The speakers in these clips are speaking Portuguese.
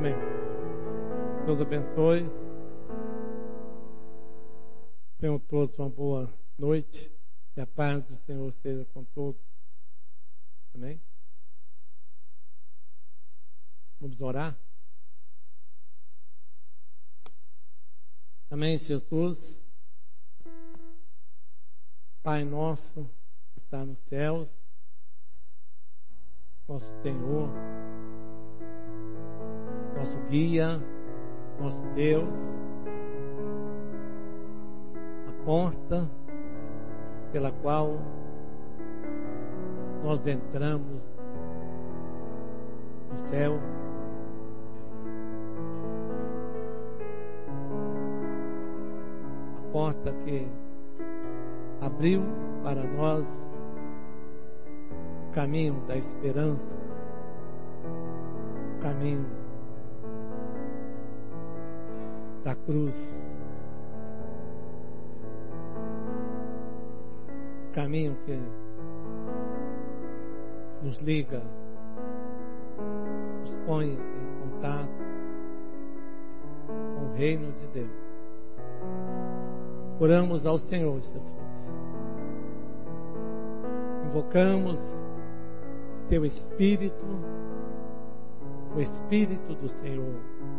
Amém. Deus abençoe. Tenham todos uma boa noite. Que a paz do Senhor seja com todos. Amém. Vamos orar? Amém, Jesus. Pai nosso que está nos céus, nosso Senhor, nosso guia, nosso Deus, a porta pela qual nós entramos no céu. A porta que abriu para nós o caminho da esperança, o caminho da cruz, o caminho que nos liga, nos põe em contato com o reino de Deus. Oramos ao Senhor Jesus, invocamos Teu Espírito, o Espírito do Senhor,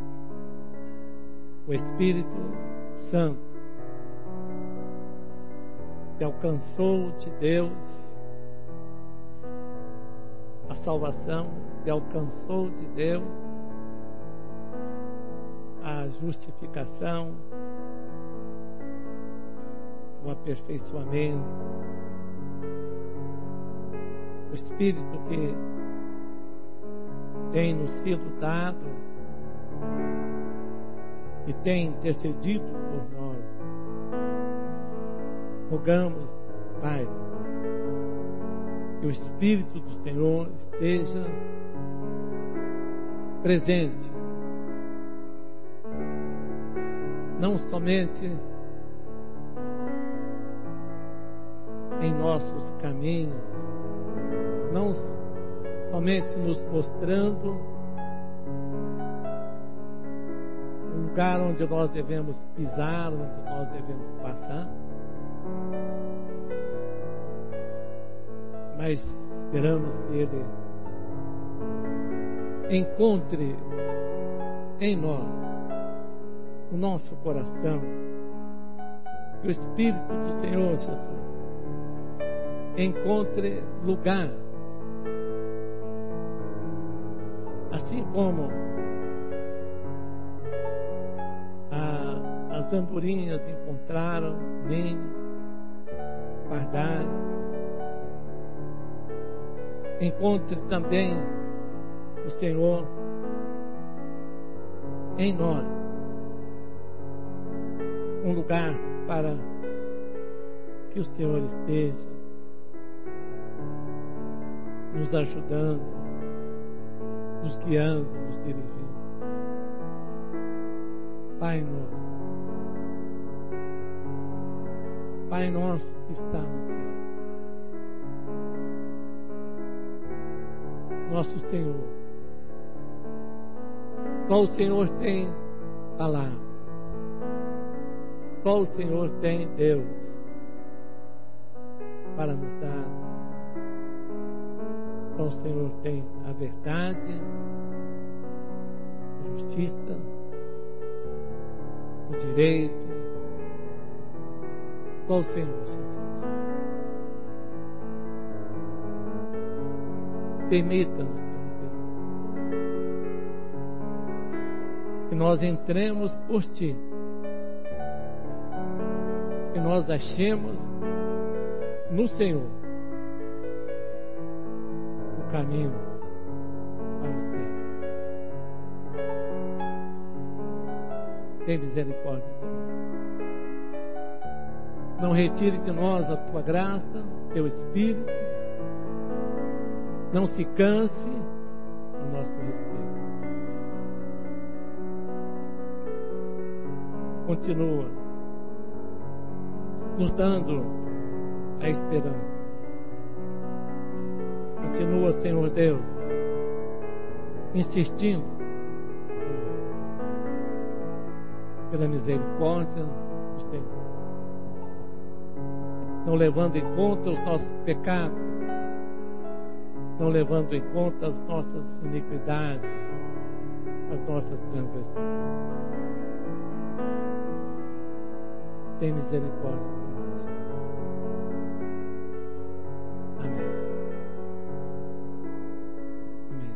o Espírito Santo, que alcançou de Deus a salvação, que alcançou de Deus a justificação, o aperfeiçoamento, o Espírito que tem nos sido dado e tem intercedido por nós. Rogamos, Pai, que o Espírito do Senhor esteja presente, não somente em nossos caminhos, não somente nos mostrando o lugar onde nós devemos pisar, onde nós devemos passar, mas esperamos que Ele encontre em nós, no nosso coração, que o Espírito do Senhor Jesus encontre lugar, assim como as andorinhas encontraram ninho, pardais. Encontre também o Senhor em nós um lugar para que o Senhor esteja nos ajudando, nos guiando, nos dirigindo. Pai nosso que está no céu, nosso Senhor, qual o Senhor tem palavra, qual o Senhor tem Deus para nos dar, qual o Senhor tem a verdade, a justiça, o direito, qual o Senhor Jesus. Permita-nos, Senhor Deus, que nós entremos por Ti, que nós achemos no Senhor o caminho para o céu. Tem misericórdia de nós. Não retire de nós a Tua graça, Teu Espírito. Não se canse no nosso respeito. Continua nos dando a esperança. Continua, Senhor Deus, insistindo pela misericórdia do Senhor. Não levando em conta os nossos pecados, não levando em conta as nossas iniquidades, as nossas transgressões. Tem misericórdia de nós. Amém. Amém.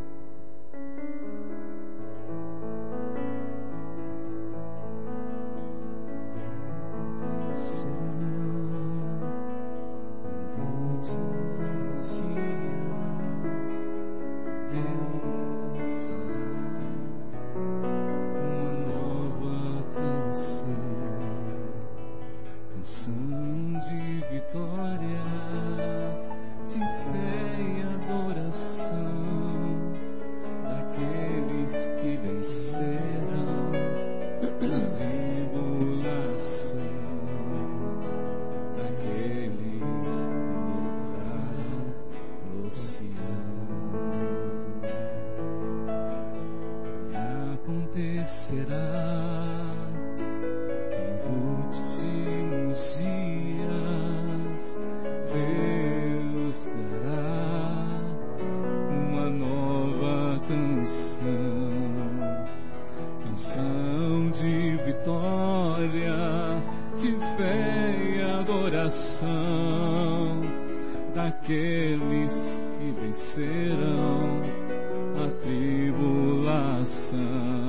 Daqueles que vencerão a tribulação,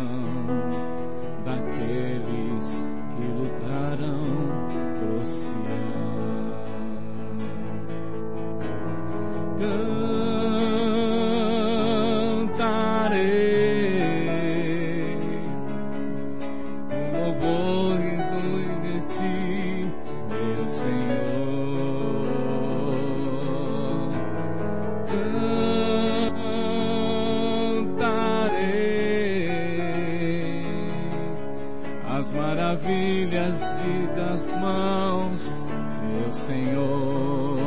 daqueles que lutarão por Sião. Cantarei o louvor de ti, meu Senhor. Cantarei as maravilhas de das mãos, meu Senhor.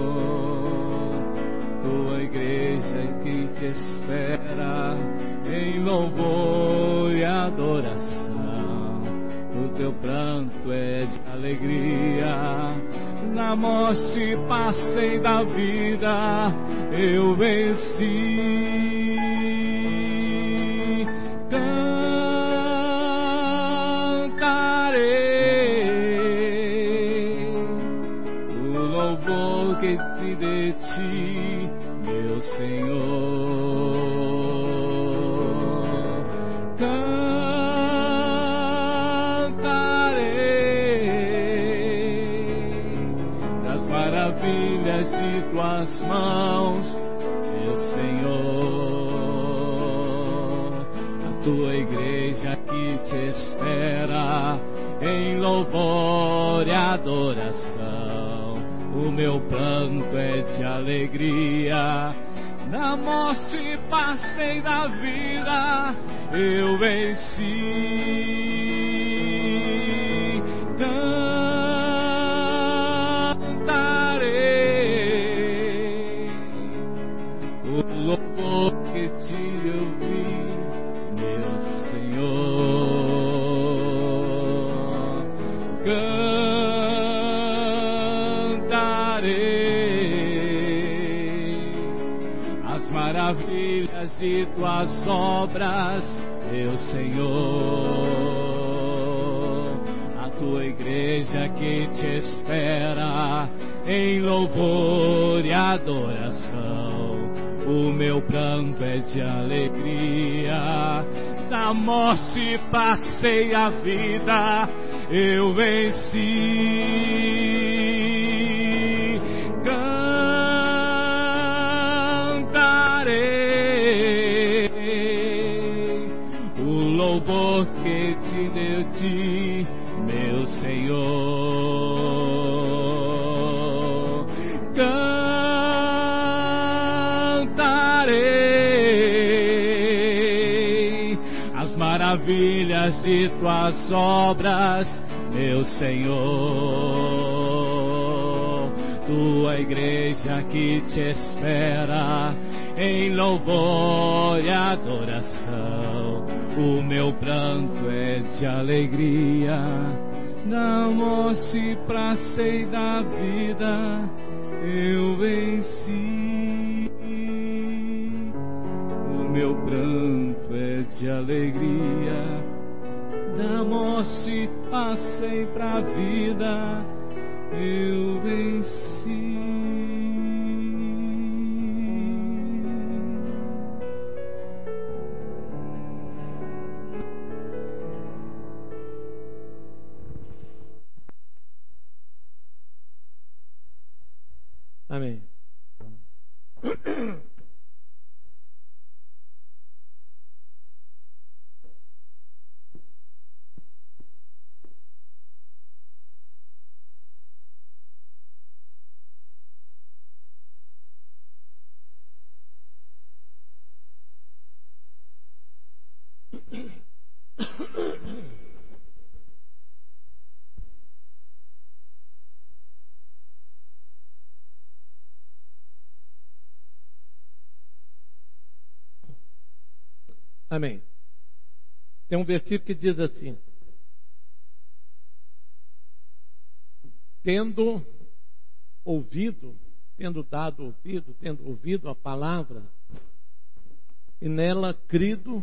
Tua igreja é quem te espera em louvor e adoração. O teu pranto é de alegria. Na morte passei, da vida eu venci. Cantarei o louvor que te de ti, meu Senhor. Cantarei das maravilhas de tuas mãos, meu Senhor. A tua igreja que te espera em louvor e adoração. O meu pranto é de alegria. Na morte passei, da vida eu venci. Cantarei o louvor que te ouvi, meu Senhor. Cantarei as maravilhas de tuas obras, meu Senhor. A tua igreja que te espera em louvor e adoração. O meu pranto é de alegria. Da morte passei, a vida eu venci. Cantarei o louvor que te deu ti, meu Senhor. Cantarei as maravilhas de tuas obras, meu Senhor. Tua igreja que te espera em louvor e adoração. O meu pranto é de alegria, na morte pra ser da vida eu venci. O meu pranto é de alegria, na morte passei pra vida eu venci. Amém. Amém. Tem um versículo que diz assim: tendo ouvido a palavra, e nela crido,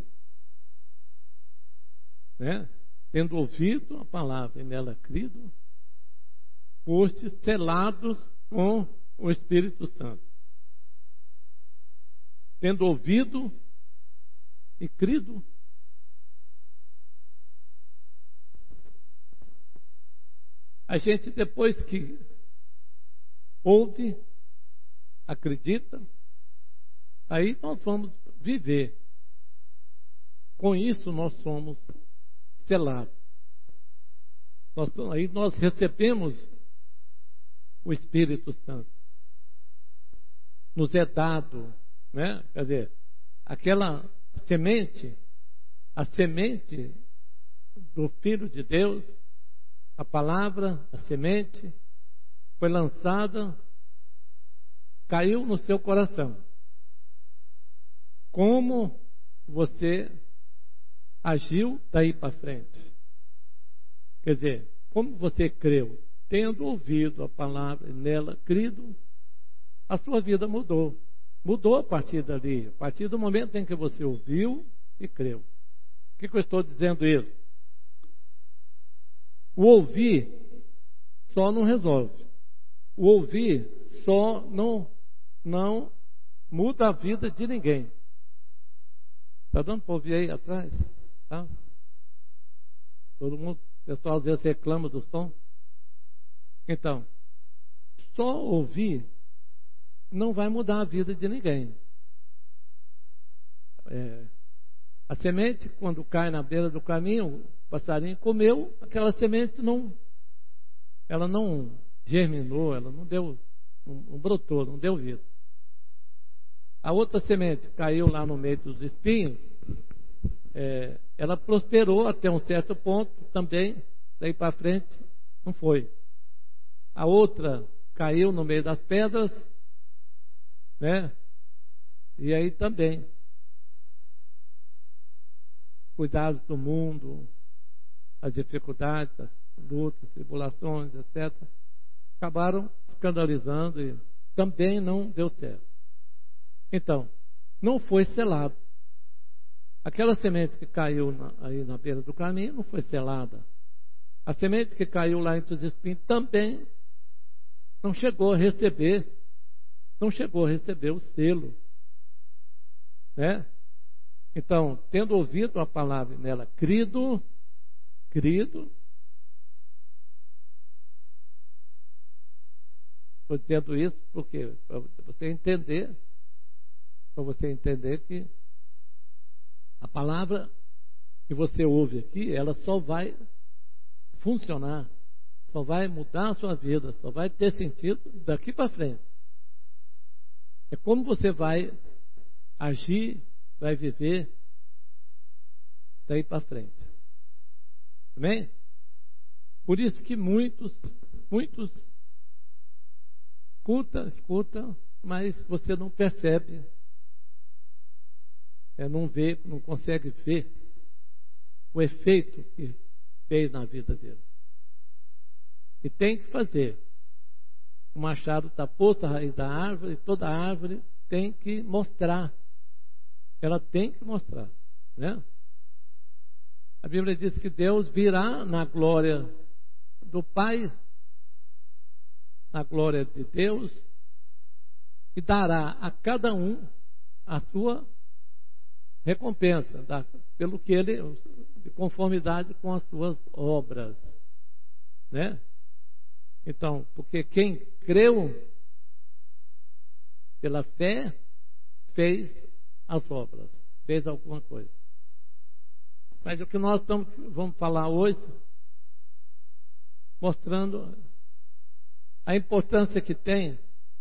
né? Tendo ouvido a palavra e nela crido, foste selados com o Espírito Santo. Tendo ouvido e crido, a gente, depois que ouve, acredita, aí nós vamos viver. Com isso nós somos selados. Aí nós recebemos o Espírito Santo. Nos é dado, né? Quer dizer, aquela semente, a semente do Filho de Deus, a palavra, a semente, foi lançada, caiu no seu coração. Como você agiu daí para frente? Quer dizer, como você creu? Tendo ouvido a palavra e nela crido, a sua vida mudou. Mudou a partir dali, a partir do momento em que você ouviu e creu. O que eu estou dizendo isso? O ouvir só não resolve. O ouvir só não muda a vida de ninguém. Está dando para ouvir aí atrás? Tá? Todo mundo, o pessoal às vezes reclama do som. Então, só ouvir não vai mudar a vida de ninguém. A semente, quando cai na beira do caminho, o passarinho comeu, aquela semente não germinou, ela não brotou, não deu vida. A outra semente caiu lá no meio dos espinhos, ela prosperou até um certo ponto, também, daí para frente, não foi. A outra caiu no meio das pedras, né? E aí também, cuidados do mundo, as dificuldades, as lutas, tribulações, etc., acabaram escandalizando e também não deu certo. Então, não foi selado. Aquela semente que caiu aí na beira do caminho não foi selada. A semente que caiu lá entre os espinhos também não chegou a receber o selo, né? Então, tendo ouvido a palavra nela, crido, estou dizendo isso porque para você entender que a palavra que você ouve aqui, ela só vai funcionar, só vai mudar a sua vida, só vai ter sentido daqui para frente. É como você vai agir, vai viver daí para frente. Amém? Por isso que muitos escuta, mas você não percebe, não vê, não consegue ver o efeito que fez na vida dele. E tem que fazer. O machado está posto à raiz da árvore, e toda árvore tem que mostrar. Ela tem que mostrar, né? A Bíblia diz que Deus virá na glória do Pai, na glória de Deus, e dará a cada um a sua recompensa, pelo que ele, de conformidade com as suas obras, né? Então, porque quem creu pela fé fez as obras, fez alguma coisa. Mas o que nós vamos falar hoje, mostrando a importância que tem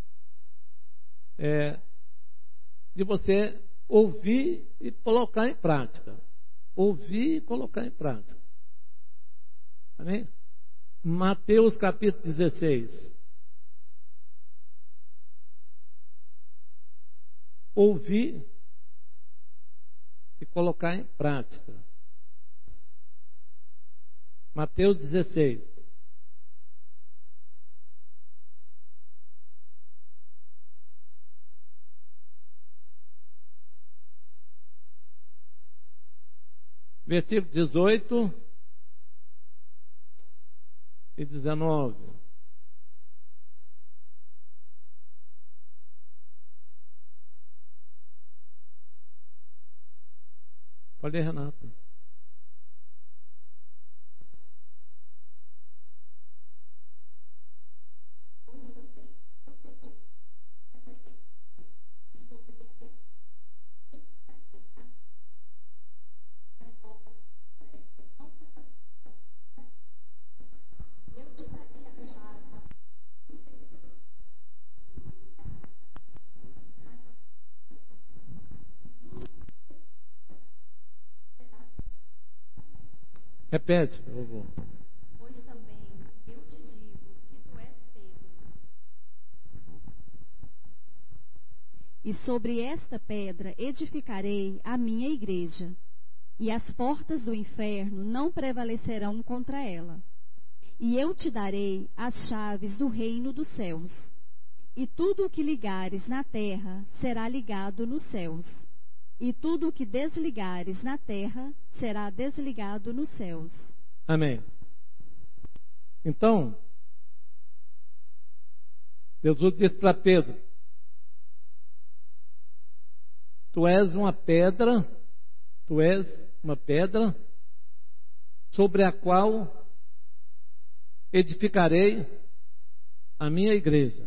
de você ouvir e colocar em prática. Ouvir e colocar em prática. Amém? Mateus capítulo 16. Ouvir e colocar em prática. Mateus 16. Versículo 18 e 19. Pode ler, Renato. Repete, por favor. Pois também eu te digo que tu és Pedro. E sobre esta pedra edificarei a minha igreja, e as portas do inferno não prevalecerão contra ela. E eu te darei as chaves do reino dos céus. E tudo o que ligares na terra será ligado nos céus. E tudo o que desligares na terra será desligado nos céus. Amém. Então, Jesus disse para Pedro: tu és uma pedra sobre a qual edificarei a minha igreja.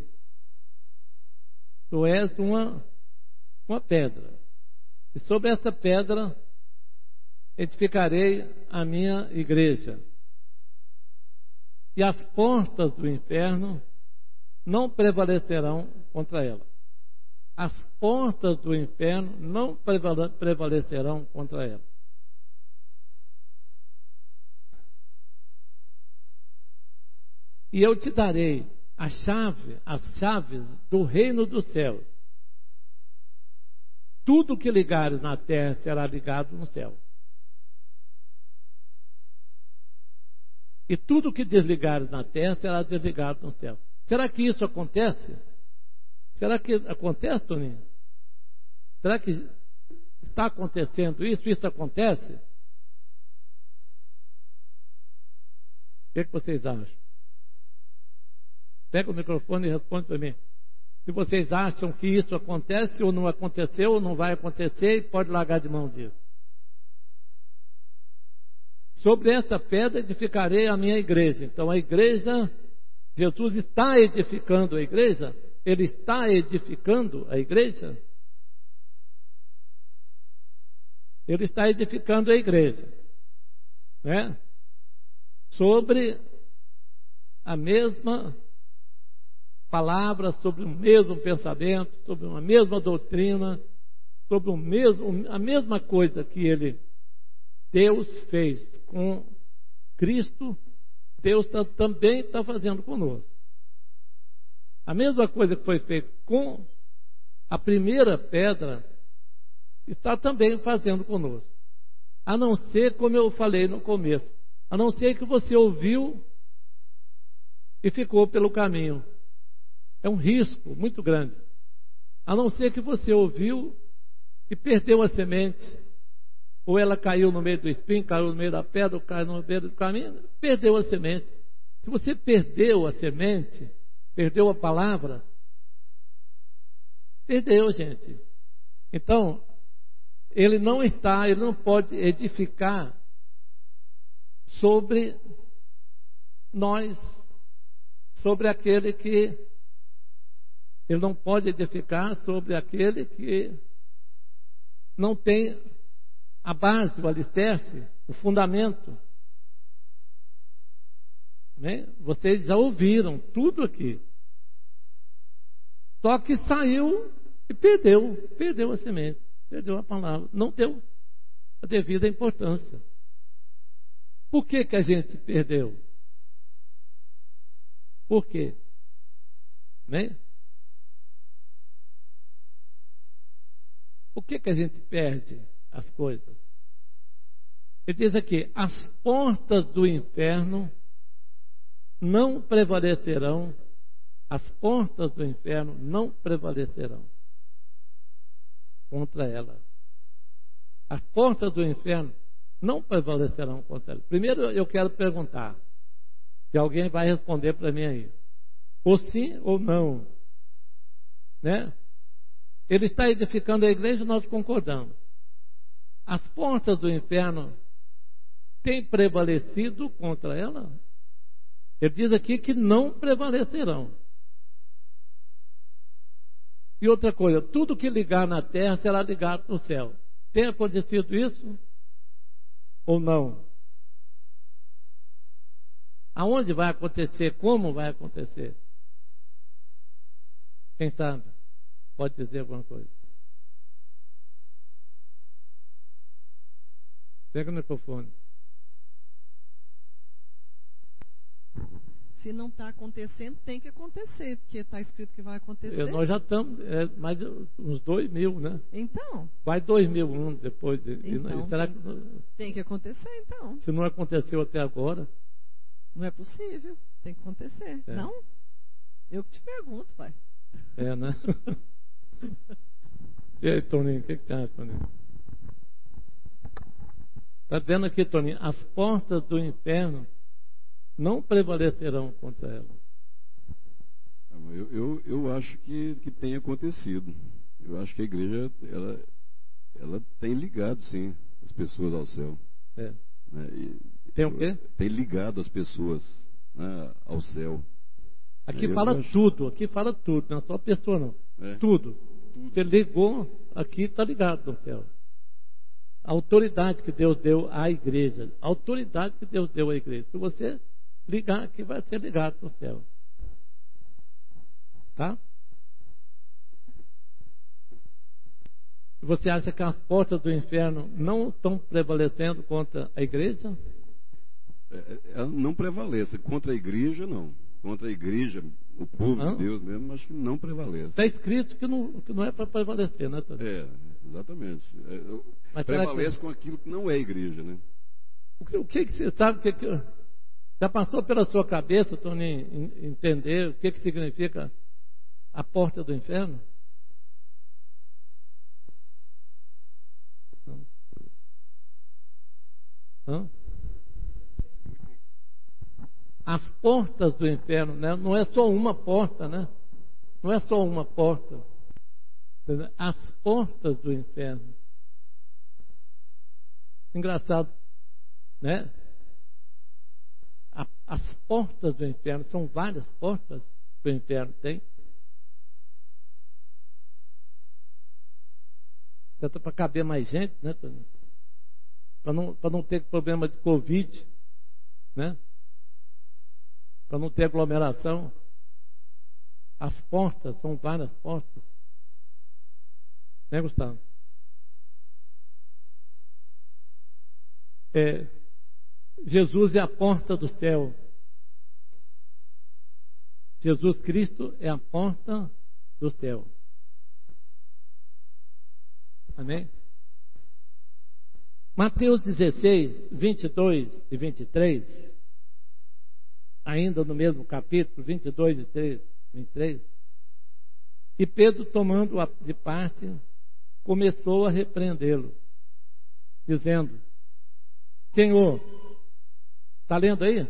Tu és uma pedra. E sobre essa pedra edificarei a minha igreja. E as portas do inferno não prevalecerão contra ela. As portas do inferno não prevalecerão contra ela. E eu te darei as chaves do reino dos céus. Tudo que ligares na terra será ligado no céu. E tudo que desligares na terra será desligado no céu. Será que isso acontece? Será que acontece, Toninho? Será que está acontecendo isso? Isso acontece? O que vocês acham? Pega o microfone e responde para mim. Se vocês acham que isso acontece ou não aconteceu ou não vai acontecer, pode largar de mão disso. Sobre essa pedra edificarei a minha igreja. Então a igreja, Jesus está edificando a igreja? Ele está edificando a igreja? Ele está edificando a igreja, né? Sobre a mesma palavra, sobre o mesmo pensamento, sobre uma mesma doutrina, sobre a mesma coisa que Deus fez com Cristo, Deus também está fazendo conosco. A mesma coisa que foi feita com a primeira pedra, está também fazendo conosco. A não ser, como eu falei no começo, a não ser que você ouviu e ficou pelo caminho. É um risco muito grande. A não ser que você ouviu e perdeu a semente. Ou ela caiu no meio do espinho, caiu no meio da pedra, ou caiu no meio do caminho, perdeu a semente. Se você perdeu a semente, perdeu a palavra, perdeu, gente. Então, ele não pode edificar sobre nós, sobre aquele que... Ele não pode edificar sobre aquele que não tem a base, o alicerce, o fundamento. Né? Vocês já ouviram tudo aqui. Só que saiu e perdeu a semente, perdeu a palavra, não deu a devida importância. Por que a gente perdeu? Por quê? Né? Por que a gente perde as coisas? Ele diz aqui: as portas do inferno não prevalecerão. As portas do inferno não prevalecerão contra ela. As portas do inferno não prevalecerão contra ela. Primeiro eu quero perguntar, se alguém vai responder para mim aí, ou sim ou não, né? Ele está edificando a igreja, nós concordamos. As portas do inferno têm prevalecido contra ela? Ele diz aqui que não prevalecerão. E outra coisa, tudo que ligar na terra será ligado no céu. Tem acontecido isso? Ou não? Aonde vai acontecer? Como vai acontecer? Quem sabe? Pode dizer alguma coisa? Pega o microfone. Se não está acontecendo, tem que acontecer, porque está escrito que vai acontecer. Nós já estamos, mais uns 2.000, né? Então. Vai 2.000 depois. Então, será que tem que acontecer, então. Se não aconteceu até agora? Não é possível. Tem que acontecer. É. Não? Eu que te pergunto, pai. É, né? E aí, Toninho, o que você acha, Toninho? Está dizendo aqui, Toninho, as portas do inferno não prevalecerão contra ela. Eu acho que tem acontecido. Eu acho que a igreja ela tem ligado, sim, as pessoas ao céu. É. Né? Tem o quê? Tem ligado as pessoas, né, ao céu. Aqui fala tudo, não é só a pessoa não. É. Tudo. Você ligou, aqui está ligado no céu. A autoridade que Deus deu à igreja. A autoridade que Deus deu à igreja. Se você ligar aqui, vai ser ligado no céu. Tá? Você acha que as portas do inferno não estão prevalecendo contra a igreja? Ela não prevalece. Contra a igreja, não. Contra a igreja, o povo de Deus mesmo, acho que não prevalece. Está escrito que não é para prevalecer, né, Tony? Exatamente. Mas prevalece com aquilo que não é igreja, né? O que você sabe que já passou pela sua cabeça, Tony, entender o que significa a porta do inferno? Não? As portas do inferno, né? Não é só uma porta, né? Não é só uma porta. As portas do inferno. Engraçado, né? As portas do inferno, são várias portas que o inferno tem. Tanto para caber mais gente, né, Tony? Para não ter problema de Covid, né? Para não ter aglomeração. As portas, são várias portas. Né, Gustavo? Jesus é a porta do céu. Jesus Cristo é a porta do céu. Amém? Mateus 16, 22 e 23, ainda no mesmo capítulo, 22 e 23, e Pedro, tomando-o de parte, começou a repreendê-lo, dizendo: Senhor, está lendo aí?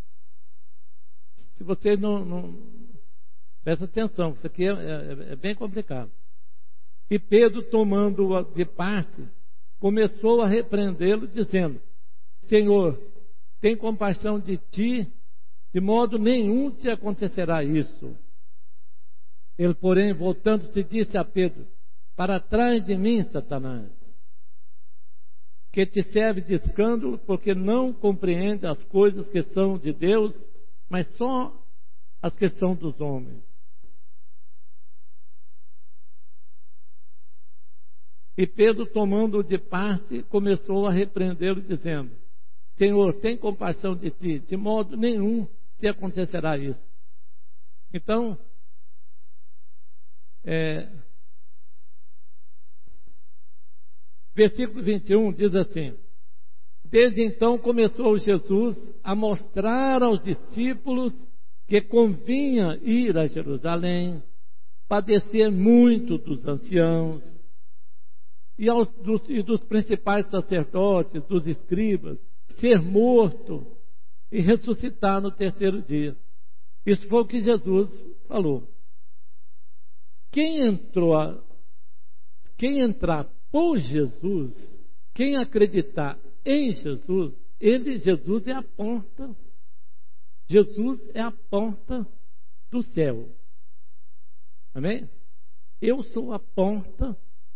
Se você não presta atenção, isso aqui é bem complicado. E Pedro, tomando-o de parte, começou a repreendê-lo, dizendo: Senhor, tem compaixão de ti, de modo nenhum te acontecerá isso. Ele, porém, voltando-se, disse a Pedro: Para trás de mim, Satanás, que te serve de escândalo, porque não compreende as coisas que são de Deus, mas só as que são dos homens. E Pedro, tomando-o de parte, começou a repreendê-lo, dizendo: Senhor, tem compaixão de ti, de modo nenhum te acontecerá isso. Então, versículo 21 diz assim: Desde então começou Jesus a mostrar aos discípulos que convinha ir a Jerusalém, padecer muito dos anciãos e dos principais sacerdotes, dos escribas, ser morto e ressuscitar no terceiro dia. Isso foi o que Jesus falou. Quem entrar por Jesus, quem acreditar em Jesus, Jesus é a porta. Jesus é a porta do céu. Amém? Eu sou a porta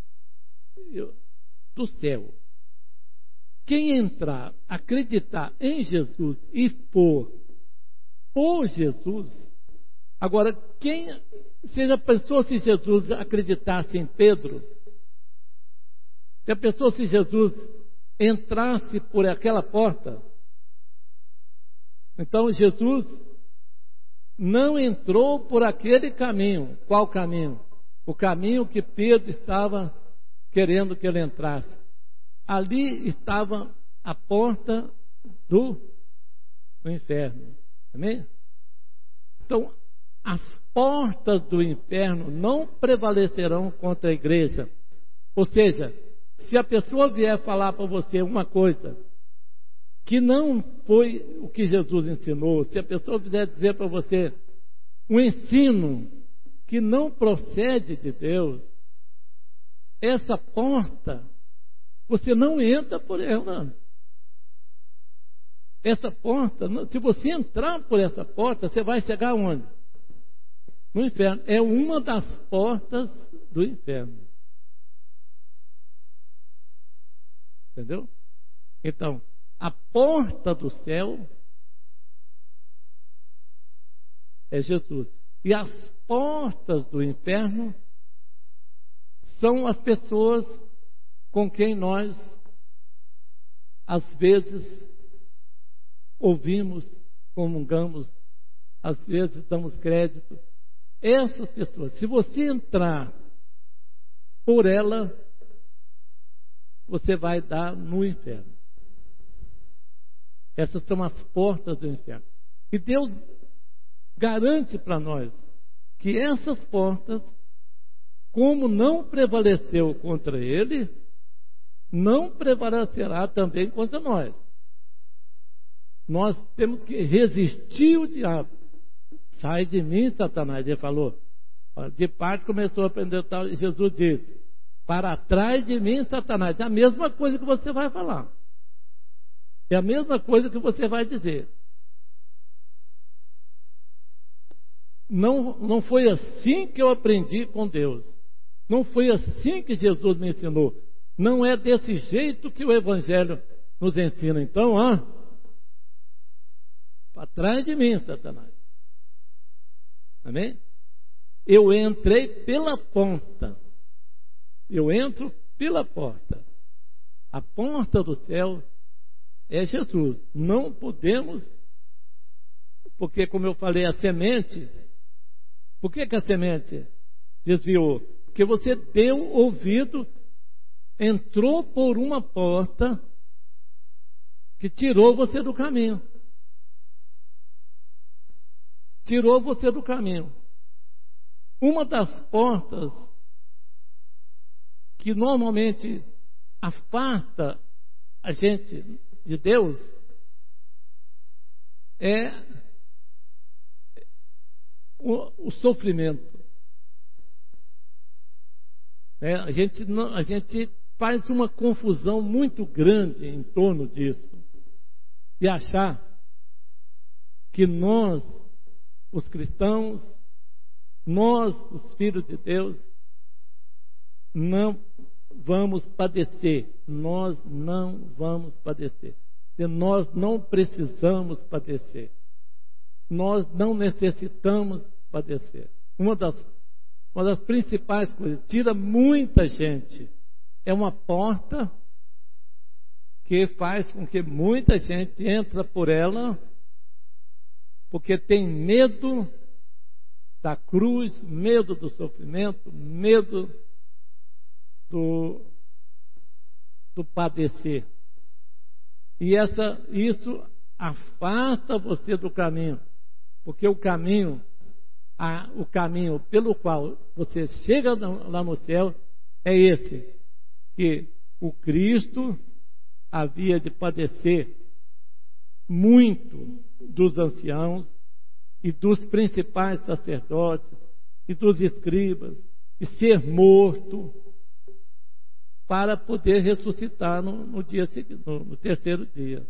do céu. Quem entrar, acreditar em Jesus e for por Jesus. Agora, você já pensou se Jesus acreditasse em Pedro? Já pensou se Jesus entrasse por aquela porta? Então Jesus não entrou por aquele caminho. Qual caminho? O caminho que Pedro estava querendo que ele entrasse. Ali estava a porta do inferno. Amém? Então, as portas do inferno não prevalecerão contra a igreja. Ou seja, se a pessoa vier falar para você uma coisa que não foi o que Jesus ensinou, se a pessoa vier dizer para você um ensino que não procede de Deus, essa porta, você não entra por ela. Essa porta, se você entrar por essa porta, você vai chegar aonde? No inferno. É uma das portas do inferno. Entendeu? Então, a porta do céu é Jesus. E as portas do inferno são as pessoas com quem nós, às vezes, ouvimos, comungamos, às vezes damos crédito. Essas pessoas, se você entrar por ela, você vai dar no inferno. Essas são as portas do inferno. E Deus garante para nós que essas portas, como não prevaleceu contra ele, não prevalecerá também contra nós. Nós temos que resistir o diabo. Sai de mim, Satanás. Ele falou. De parte começou a aprender tal. E Jesus disse: para trás de mim, Satanás. É a mesma coisa que você vai falar. É a mesma coisa que você vai dizer. Não foi assim que eu aprendi com Deus. Não foi assim que Jesus me ensinou. Não é desse jeito que o Evangelho nos ensina. Então, para trás de mim, Satanás. Amém? Eu entrei pela porta. Eu entro pela porta. A porta do céu é Jesus. Não podemos, porque, como eu falei, a semente. Por que a semente desviou? Porque você deu ouvido, entrou por uma porta que tirou você do caminho. Tirou você do caminho. Uma das portas que normalmente afasta a gente de Deus é o sofrimento. A gente faz uma confusão muito grande em torno disso, de achar que nós, os cristãos, nós, os filhos de Deus, não vamos padecer. Nós não vamos padecer. E nós não precisamos padecer. Nós não necessitamos padecer. Uma das principais coisas, tira muita gente. É uma porta que faz com que muita gente entre por ela, porque tem medo da cruz, medo do sofrimento, medo do padecer. E isso afasta você do caminho, porque o caminho pelo qual você chega lá no céu é esse, que o Cristo havia de padecer muito dos anciãos e dos principais sacerdotes e dos escribas, e ser morto para poder ressuscitar no dia seguinte, no terceiro dia.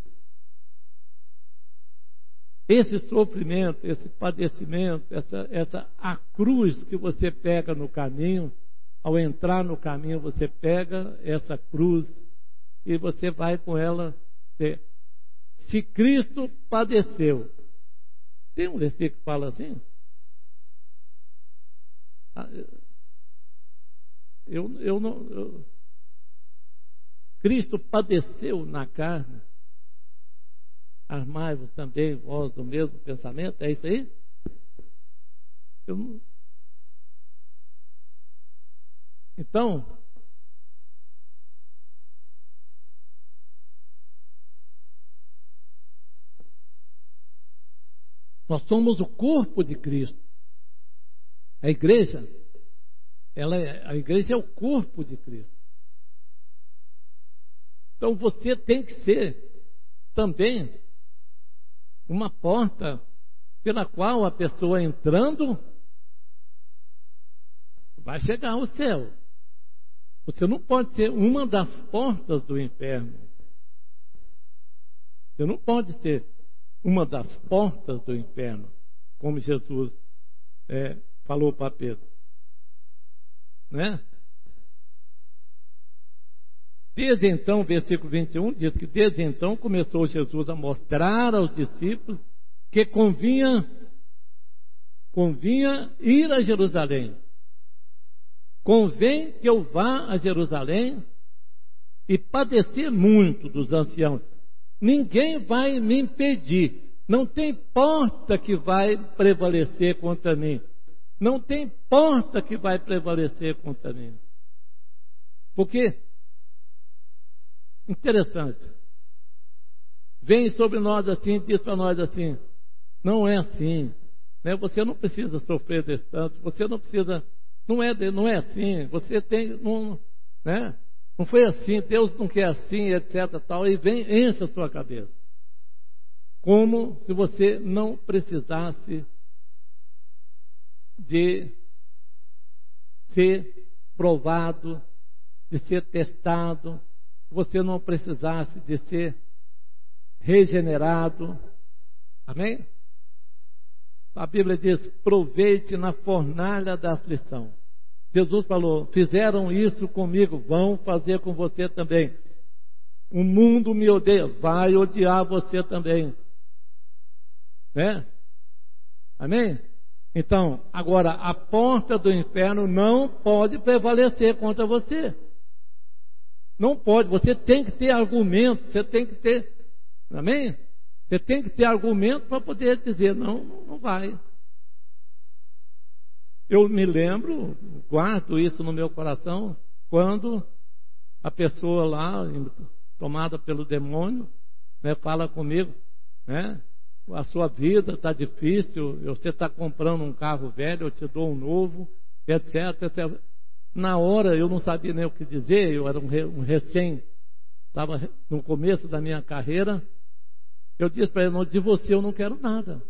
Esse sofrimento, esse padecimento, a cruz que você pega no caminho, ao entrar no caminho você pega essa cruz e você vai com ela. Se Cristo padeceu, tem um versículo que fala assim? Cristo padeceu na carne. Armai-vos também vós do mesmo pensamento. É isso aí? Então, nós somos o corpo de Cristo. A igreja, a igreja é o corpo de Cristo. Então você tem que ser também uma porta pela qual a pessoa entrando vai chegar ao céu. Você não pode ser uma das portas do inferno. Você não pode ser uma das portas do inferno, como Jesus falou para Pedro, né? Desde então, versículo 21 diz que desde então começou Jesus a mostrar aos discípulos que convinha ir a Jerusalém. Convém que eu vá a Jerusalém e padecer muito dos anciãos. Ninguém vai me impedir. Não tem porta que vai prevalecer contra mim. Não tem porta que vai prevalecer contra mim. Porque, interessante, vem sobre nós assim, diz para nós assim, não é assim, né? Você não precisa sofrer desse tanto, você não precisa, não é assim, você tem, né? Não foi assim, Deus não quer assim, etc. Tal, e enche a sua cabeça. Como se você não precisasse de ser provado, de ser testado, você não precisasse de ser regenerado. Amém? A Bíblia diz, proveite na fornalha da aflição. Jesus falou, fizeram isso comigo, vão fazer com você também. O mundo me odeia, vai odiar você também. Né? Amém? Então, agora, a porta do inferno não pode prevalecer contra você. Não pode, você tem que ter argumento, você tem que ter, amém? Você tem que ter argumento para poder dizer, não vai. Eu me lembro, guardo isso no meu coração, quando a pessoa lá, tomada pelo demônio, né, fala comigo, né? A sua vida está difícil, você está comprando um carro velho, eu te dou um novo, etc, etc. Na hora eu não sabia nem o que dizer, eu era um recém, estava no começo da minha carreira. Eu disse para ele: de você eu não quero nada.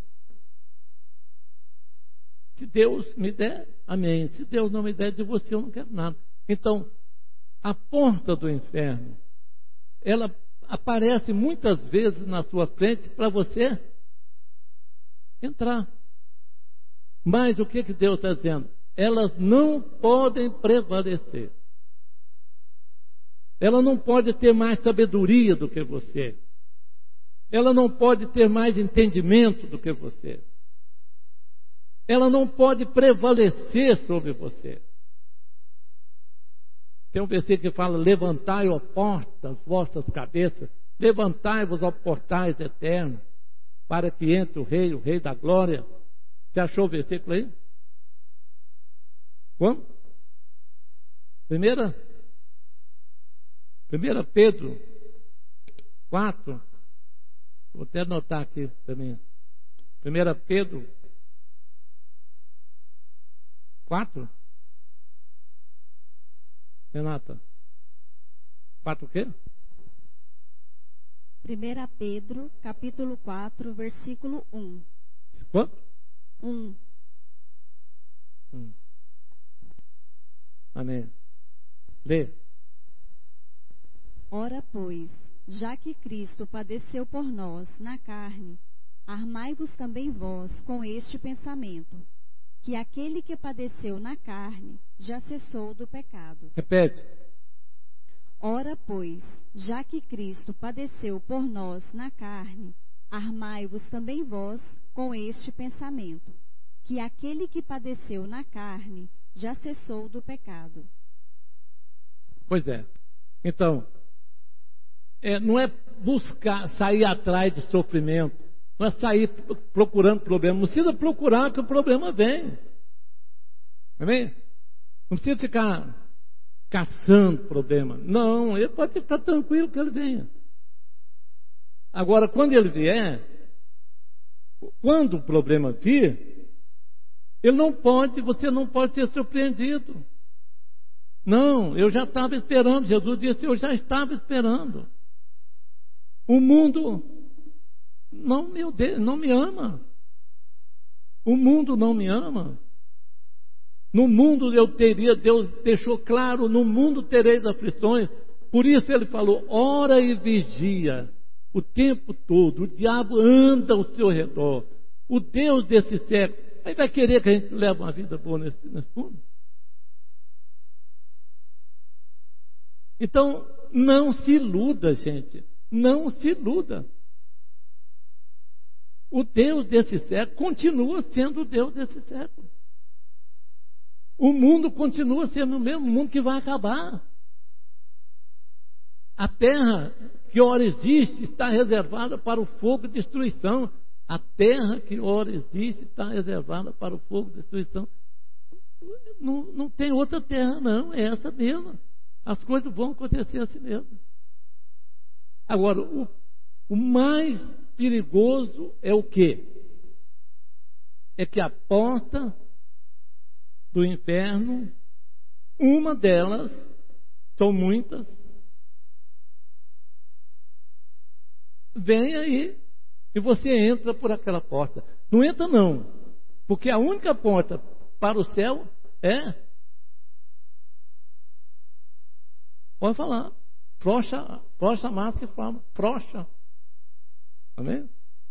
Se Deus me der, amém. Se Deus não me der, de você eu não quero nada. Então, a porta do inferno, ela aparece muitas vezes na sua frente para você entrar. Mas o que Deus está dizendo? Elas não podem prevalecer. Ela não pode ter mais sabedoria do que você. Ela não pode ter mais entendimento do que você. Ela não pode prevalecer sobre você. Tem um versículo que fala: levantai, ó portas, vossas cabeças, levantai-vos, ó portais eternos, para que entre o Rei da Glória. Você achou o versículo aí? Como? Primeira Pedro 4. Vou até anotar aqui para mim. 1 Pedro 4. Renata. 4 o quê? 1 Pedro, capítulo 4, versículo 1. Quanto? 1. Amém. Lê. Ora, pois, já que Cristo padeceu por nós na carne, armai-vos também vós com este pensamento, que aquele que padeceu na carne já cessou do pecado. Repete. Ora, pois, já que Cristo padeceu por nós na carne, armai-vos também vós com este pensamento, que aquele que padeceu na carne já cessou do pecado. Pois é. Então, não é buscar, sair atrás de sofrimento, não é sair procurando problema. Não precisa procurar que o problema vem. Amém? Não precisa ficar caçando problema. Não, ele pode ficar tranquilo que ele venha. Agora, quando ele vier, quando o problema vir, você não pode ser surpreendido. Não, eu já estava esperando. Jesus disse: eu já estava esperando. O mundo não me ama. O mundo não me ama. No mundo Deus deixou claro: no mundo tereis aflições. Por isso ele falou: ora e vigia o tempo todo. O diabo anda ao seu redor. O Deus desse século. Aí vai querer que a gente leve uma vida boa nesse mundo? Então, não se iluda, gente. Não se iluda. O Deus desse século continua sendo o Deus desse século. O mundo continua sendo o mesmo mundo que vai acabar. A terra que ora existe está reservada para o fogo de destruição. A terra que ora existe está reservada para o fogo de destruição. Não tem outra terra, não. É essa mesma. As coisas vão acontecer assim mesmo. Agora, o mais perigoso é o quê? É que a porta do inferno, uma delas, são muitas, vem aí e você entra por aquela porta. Não entra não, porque a única porta para o céu é, pode falar, frouxa a máscara e fala, frouxa. Amém?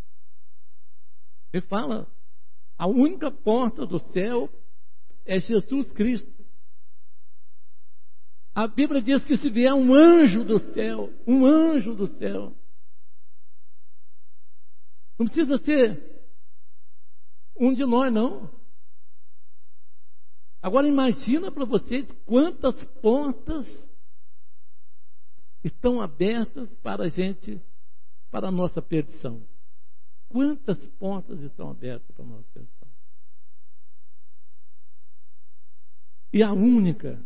Ele fala, a única porta do céu é Jesus Cristo. A Bíblia diz que se vier um anjo do céu, não precisa ser um de nós, não. Agora imagina para vocês quantas portas estão abertas para a gente, para a nossa perdição. Quantas portas estão abertas para a nossa perdição? E a única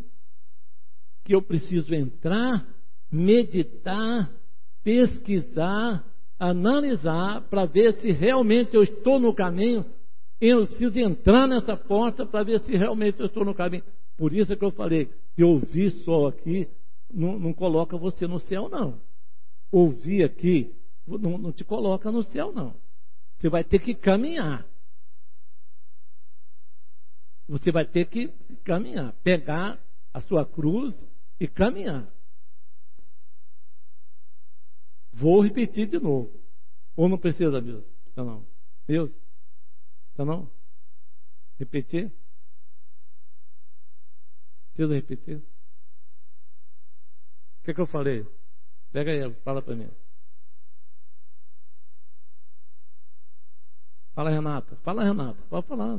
que eu preciso entrar, meditar, pesquisar analisar para ver se realmente eu estou no caminho. Eu preciso entrar nessa porta para ver se realmente eu estou no caminho. Por isso é que eu falei, que ouvir só aqui não coloca você no céu, não. Ouvir aqui não te coloca no céu, não. Você vai ter que caminhar. Você vai ter que caminhar, pegar a sua cruz e caminhar. Vou repetir de novo. Ou não precisa mesmo? Não. Deus? Não? Repetir? Precisa repetir? O que eu falei? Pega aí, fala para mim. Fala, Renata. Fala, Renata. Pode falar.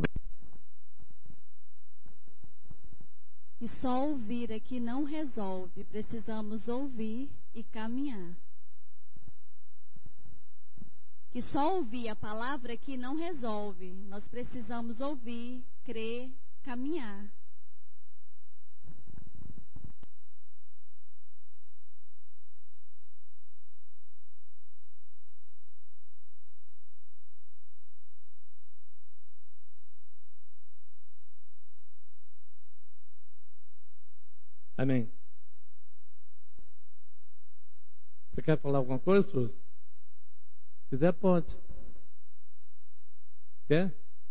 E só ouvir aqui não resolve. Precisamos ouvir e caminhar. Que só ouvir a palavra aqui não resolve. Nós precisamos ouvir, crer, caminhar. Amém. Você quer falar alguma coisa, Cruz? Se quiser, pode. Quer?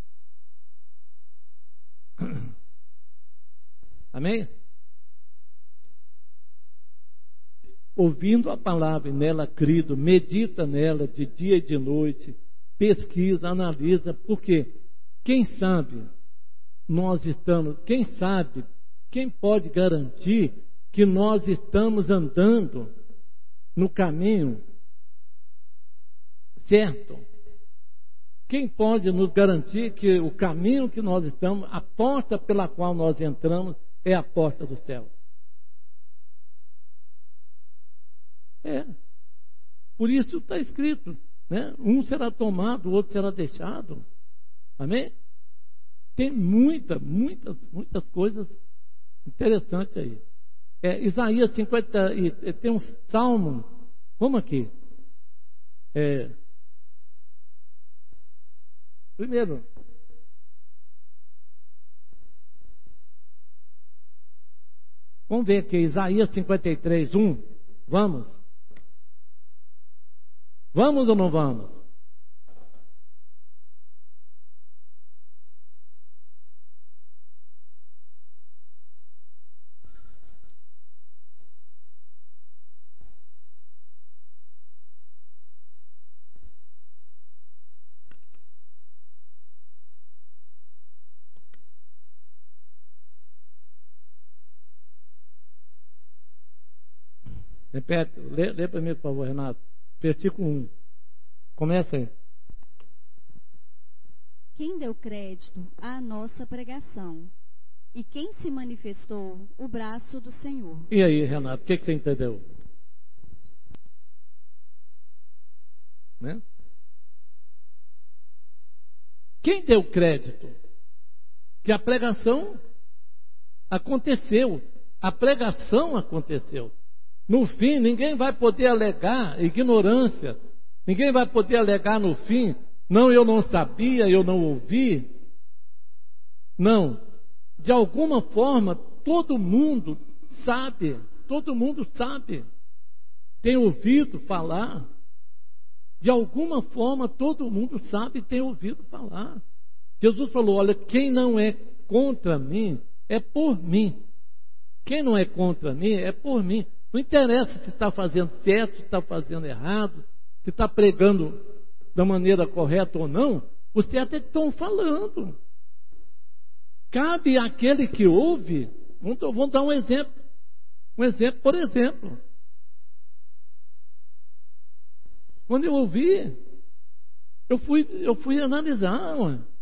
Amém? Ouvindo a palavra e nela crido, medita nela de dia e de noite, pesquisa, analisa, porque quem sabe nós estamos, quem pode garantir que nós estamos andando no caminho certo? Quem pode nos garantir que o caminho que nós estamos, a porta pela qual nós entramos, é a porta do céu? Por isso está escrito, né? Um será tomado, o outro será deixado. Amém? Tem muitas coisas interessantes aí. Isaías 50, tem um salmo. Vamos aqui. Primeiro, vamos ver aqui, Isaías 53, 1. Vamos? Vamos ou não vamos? Repete, lê para mim, por favor, Renato. Versículo 1. Começa aí. Quem deu crédito à nossa pregação? E quem se manifestou o braço do Senhor? E aí, Renato, o que você entendeu? Né? Quem deu crédito? Que a pregação aconteceu. A pregação aconteceu. No fim, ninguém vai poder alegar ignorância. Ninguém vai poder alegar no fim, não, eu não sabia, eu não ouvi. Não. De alguma forma, todo mundo sabe. Tem ouvido falar. De alguma forma, todo mundo sabe e tem ouvido falar. Jesus falou, olha, quem não é contra mim, é por mim. Quem não é contra mim, é por mim. Não interessa se está fazendo certo, se está fazendo errado, se está pregando da maneira correta ou não, o certo é que estão falando. Cabe àquele que ouve, vamos dar um exemplo. Por exemplo. Quando eu ouvi, eu fui analisar.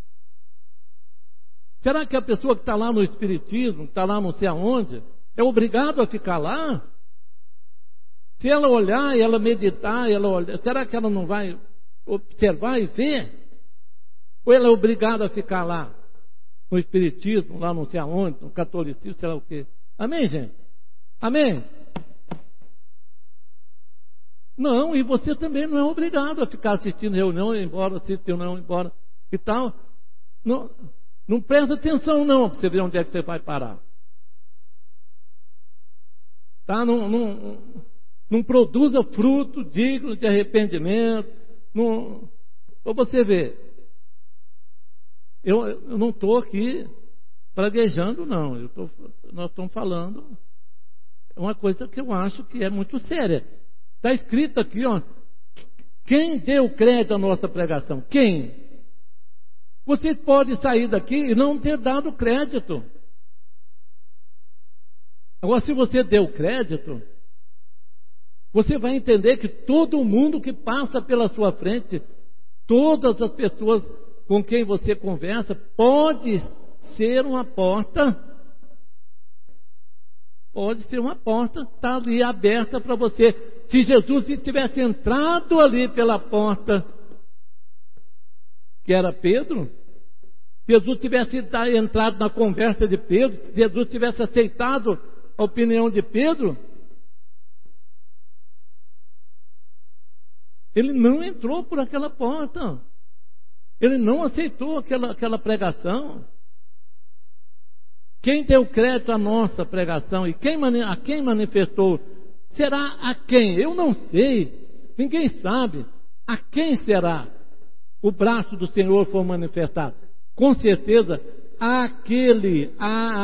Será que a pessoa que está lá no Espiritismo, que está lá não sei aonde, é obrigada a ficar lá? Se ela olhar e ela meditar, será que ela não vai observar e ver? Ou ela é obrigada a ficar lá? No Espiritismo, lá não sei aonde, no catolicismo, sei lá o quê. Amém, gente? Amém? Não, e você também não é obrigado a ficar assistindo reunião, embora, assistir reunião, embora e tal. Não, não presta atenção não, para você ver onde é que você vai parar. Tá? Não produza fruto digno de arrependimento. Para você ver. Eu não estou aqui praguejando, não. Nós estamos falando uma coisa que eu acho que é muito séria. Está escrito aqui, ó. Quem deu crédito à nossa pregação? Quem? Você pode sair daqui e não ter dado crédito. Agora, se você deu crédito, você vai entender que todo mundo que passa pela sua frente, todas as pessoas com quem você conversa, pode ser uma porta, está ali aberta para você. Se Jesus tivesse entrado ali pela porta, que era Pedro, se Jesus tivesse entrado na conversa de Pedro, se Jesus tivesse aceitado a opinião de Pedro, ele não entrou por aquela porta. Ele não aceitou aquela pregação. Quem deu crédito à nossa pregação e a quem manifestou, será a quem? Eu não sei. Ninguém sabe. A quem será o braço do Senhor for manifestado? Com certeza, aquele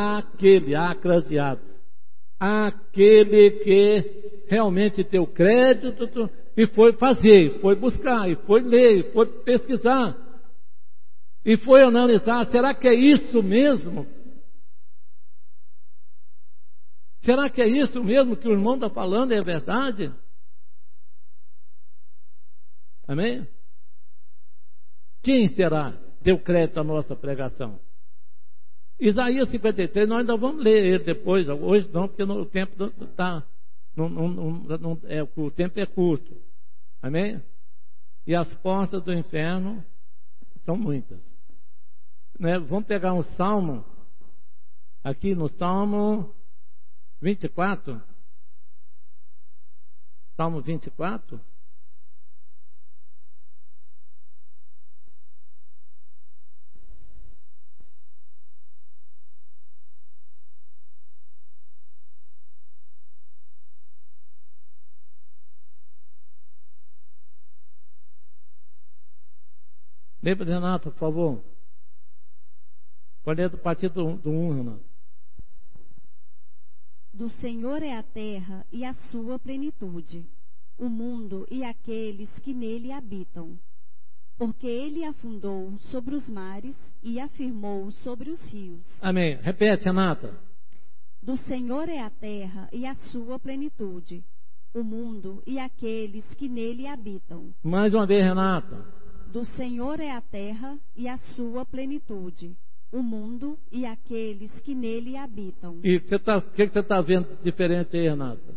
que realmente deu crédito e foi fazer, foi buscar, e foi ler, e foi pesquisar, e foi analisar. Será que é isso mesmo? Será que é isso mesmo que o irmão está falando? É verdade? Amém? Quem será? Deu crédito à nossa pregação. Isaías 53, nós ainda vamos ler ele depois. Hoje não, porque o tempo está... o tempo é curto. Amém? E as portas do inferno são muitas. Né? Vamos pegar um salmo. Aqui no Salmo 24. Salmo 24. Lembra, Renata, por favor. Pode ler do partido do 1, Renata. Do Senhor é a terra e a sua plenitude, o mundo e aqueles que nele habitam. Porque ele afundou sobre os mares e afirmou sobre os rios. Amém. Repete, Renata. Do Senhor é a terra e a sua plenitude, o mundo e aqueles que nele habitam. Mais uma vez, Renata. Do Senhor é a terra e a sua plenitude, o mundo e aqueles que nele habitam. E o que você está vendo diferente aí, Renata?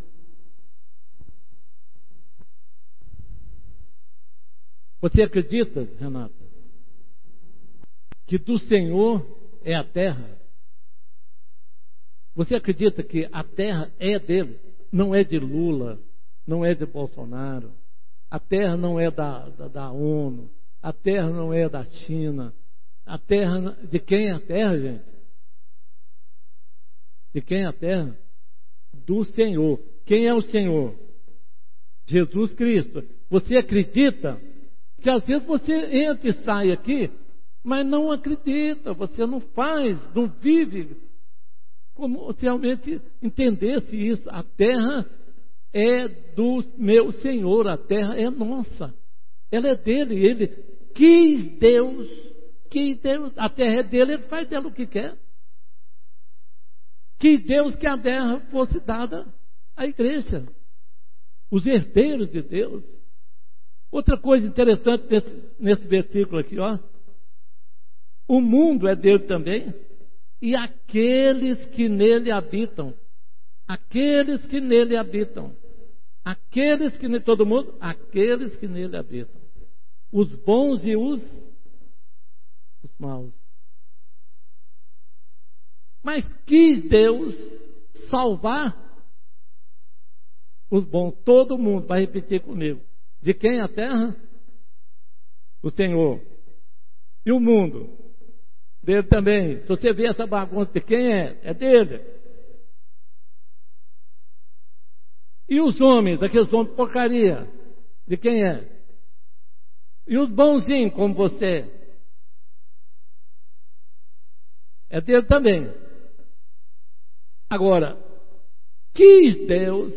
Você acredita, Renata, que do Senhor é a terra? Você acredita que a terra é dele? Não é de Lula, não é de Bolsonaro. A terra não é da ONU. A terra não é da China. A terra, de quem é a terra, gente? De quem é a terra? Do Senhor. Quem é o Senhor? Jesus Cristo. Você acredita que às vezes você entra e sai aqui, mas não acredita, você não faz, não vive como se realmente entendesse isso. A terra é do meu Senhor, a terra é nossa. Ela é dele, ele quis Deus, a terra é dele, ele faz dela o que quer. Quis Deus que a terra fosse dada à igreja, os herdeiros de Deus. Outra coisa interessante nesse versículo aqui, ó. O mundo é dele também, e aqueles que nele habitam. Aqueles que nele habitam. Aqueles que nele, todo mundo, aqueles que nele habitam. Os bons e os maus. Mas quis Deus salvar os bons, todo mundo vai repetir comigo. De quem a terra? O Senhor. E o mundo? Dele também. Se você vê essa bagunça, de quem é? É dele. E os homens, aqueles homens porcaria, de quem é? E os bonzinhos como você? É dele também. Agora, quis Deus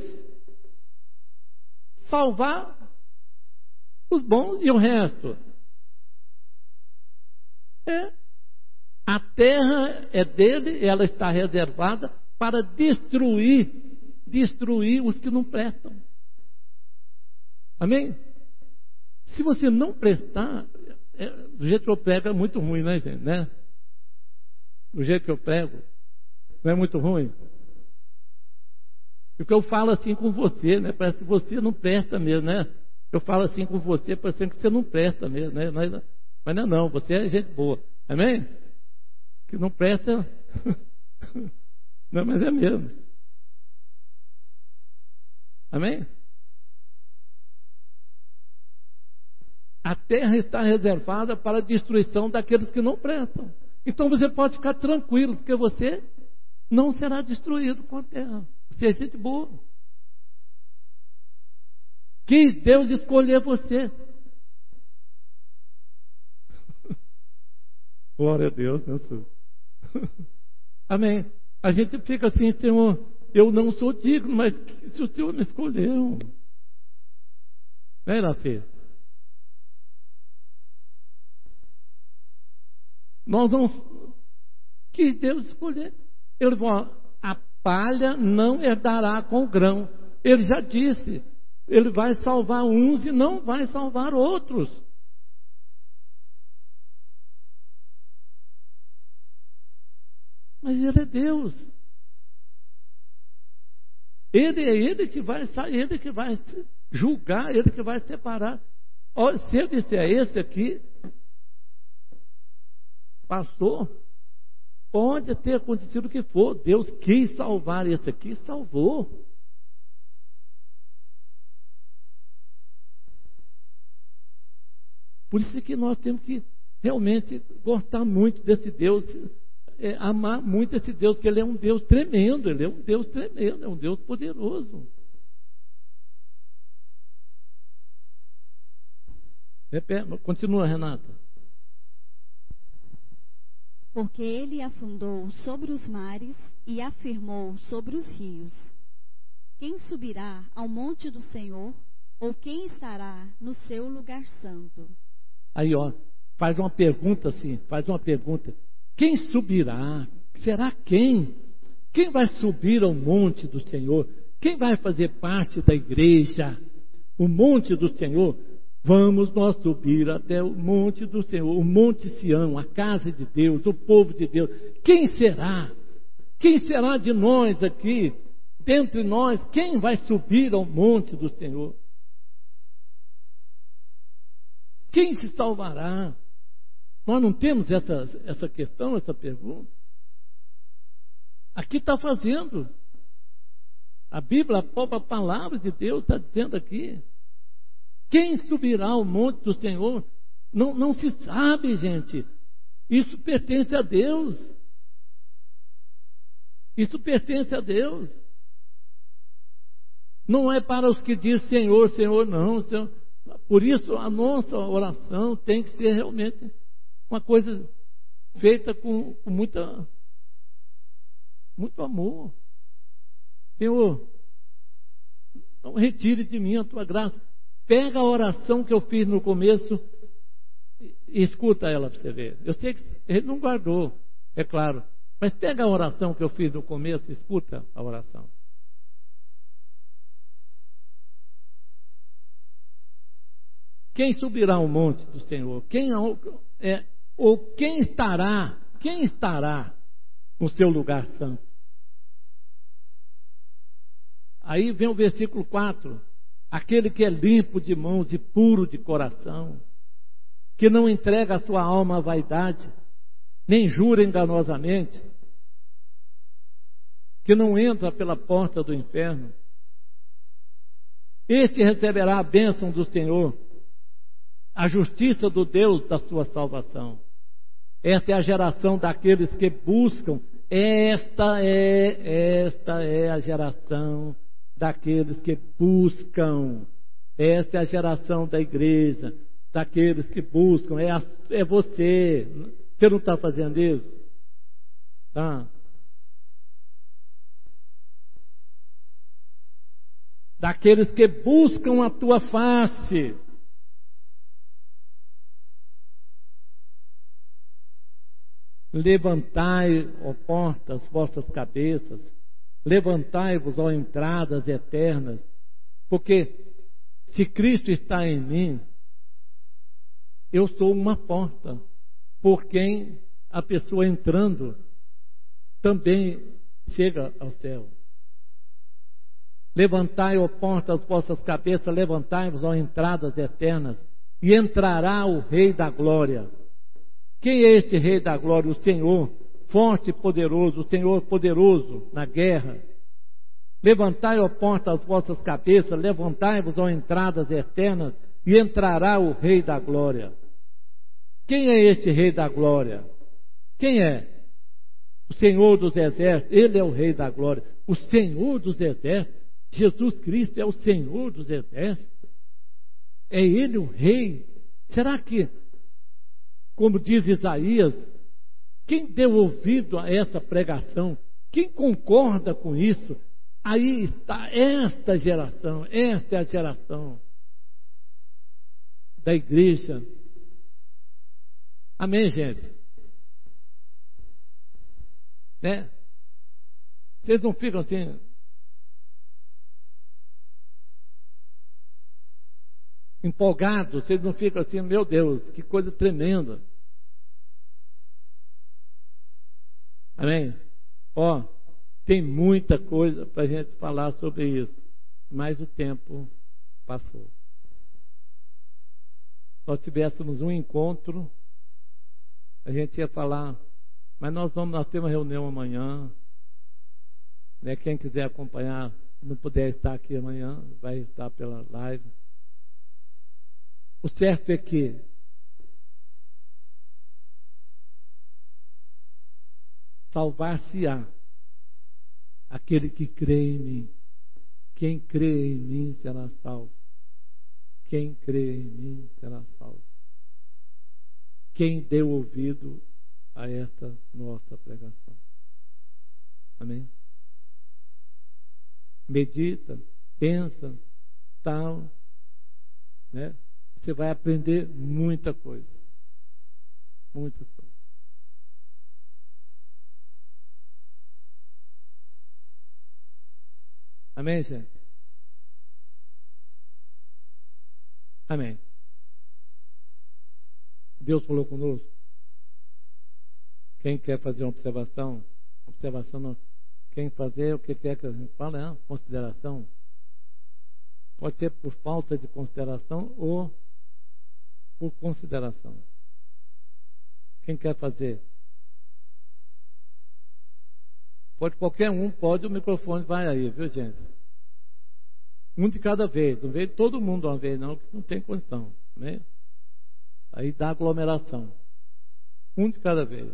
salvar os bons e o resto? A terra é dele, ela está reservada para destruir os que não prestam. Amém? Se você não prestar, do jeito que eu prego é muito ruim, né, gente? Né? Do jeito que eu prego, não é muito ruim? Porque eu falo assim com você, né? Parece que você não presta mesmo, né? Eu falo assim com você, parecendo que você não presta mesmo, né? Mas não é não, você é gente boa. Amém? Que não presta. Não, mas é mesmo. Amém? A terra está reservada para a destruição daqueles que não prestam. Então você pode ficar tranquilo, porque você não será destruído com a terra. Você é gente boa. Quis Deus escolher você. Glória a Deus, meu Senhor. Amém. A gente fica assim, Senhor, eu não sou digno, mas se o Senhor me escolheu. Não é, Iracê? Nós não quis Deus escolher. Ele falou, a palha não herdará com o grão. Ele já disse, ele vai salvar uns e não vai salvar outros. Mas ele é Deus. Ele que vai julgar, ele que vai separar. Olha, se eu disser esse aqui passou, pode ter acontecido o que for, Deus quis salvar esse aqui, salvou. Por isso que nós temos que realmente gostar muito desse Deus, amar muito esse Deus, que Ele é um Deus tremendo, Ele é um Deus tremendo, é um Deus poderoso. Continua, Renata. Porque ele afundou sobre os mares e afirmou sobre os rios. Quem subirá ao monte do Senhor, ou quem estará no seu lugar santo? Aí, ó, faz uma pergunta assim, Quem subirá? Será quem? Quem vai subir ao monte do Senhor? Quem vai fazer parte da igreja? O monte do Senhor? Vamos nós subir até o monte do Senhor, o monte Sião, a casa de Deus, o povo de Deus. Quem será? Quem será de nós aqui, dentre nós, quem vai subir ao monte do Senhor? Quem se salvará? Nós não temos essa questão, essa pergunta. Aqui está fazendo. A Bíblia, a própria palavra de Deus está dizendo aqui. Quem subirá ao monte do Senhor? Não se sabe, gente. Isso pertence a Deus. Isso pertence a Deus. Não é para os que dizem Senhor, Senhor, não. Senhor. Por isso a nossa oração tem que ser realmente uma coisa feita com muito amor. Senhor, não retire de mim a tua graça. Pega a oração que eu fiz no começo e escuta ela para você ver. Eu sei que ele não guardou, é claro. Mas pega a oração que eu fiz no começo e escuta a oração. Quem subirá ao monte do Senhor? Quem estará no seu lugar santo? Aí vem o versículo 4. Aquele que é limpo de mãos e puro de coração, que não entrega a sua alma à vaidade, nem jura enganosamente, que não entra pela porta do inferno, Este receberá a bênção do Senhor, a justiça do Deus da sua salvação. Esta é a geração daqueles que buscam. Esta é a geração daqueles que buscam. Esta é a geração da igreja, daqueles que buscam. É você. Você não está fazendo isso? Tá? Daqueles que buscam a tua face. Levantai, ó portas, vossas cabeças, levantai-vos, ó entradas eternas, porque se Cristo está em mim, eu sou uma porta, por quem a pessoa entrando também chega ao céu. Levantai, ó portas, vossas cabeças, levantai-vos, ó entradas eternas, e entrará o Rei da Glória. Quem é este Rei da Glória? O Senhor, forte e poderoso, o Senhor poderoso na guerra. Levantai, ó portas, as vossas cabeças, levantai-vos, ó entradas eternas, e entrará o Rei da Glória. Quem é este Rei da Glória? Quem é? O Senhor dos Exércitos, Ele é o Rei da Glória. O Senhor dos Exércitos, Jesus Cristo é o Senhor dos Exércitos. É Ele o Rei. Será que, como diz Isaías, quem deu ouvido a essa pregação, quem concorda com isso, aí está esta geração, esta é a geração da igreja. Amém, gente? Né? Vocês não ficam assim empolgados, vocês não ficam assim, meu Deus, que coisa tremenda. Amém? Ó, tem muita coisa para a gente falar sobre isso, mas o tempo passou. Se nós tivéssemos um encontro, a gente ia falar, mas nós ter uma reunião amanhã, né? Quem quiser acompanhar, não puder estar aqui amanhã, vai estar pela live. O certo é que salvar-se-á aquele que crê em mim. Quem crê em mim será salvo. Quem crê em mim será salvo. Quem deu ouvido a esta nossa pregação. Amém? Medita, pensa, tal, né? Você vai aprender muita coisa. Muita coisa. Amém, gente? Amém. Deus falou conosco. Quem quer fazer uma observação? Observação não. Quem fazer o que quer que a gente fale, né? Consideração. Pode ser por falta de consideração ou por consideração. Quem quer fazer? Pode qualquer um, pode, o microfone vai aí, viu, gente? Um de cada vez, não veio todo mundo de uma vez, não, que não tem condição, né? Aí dá aglomeração. Um de cada vez.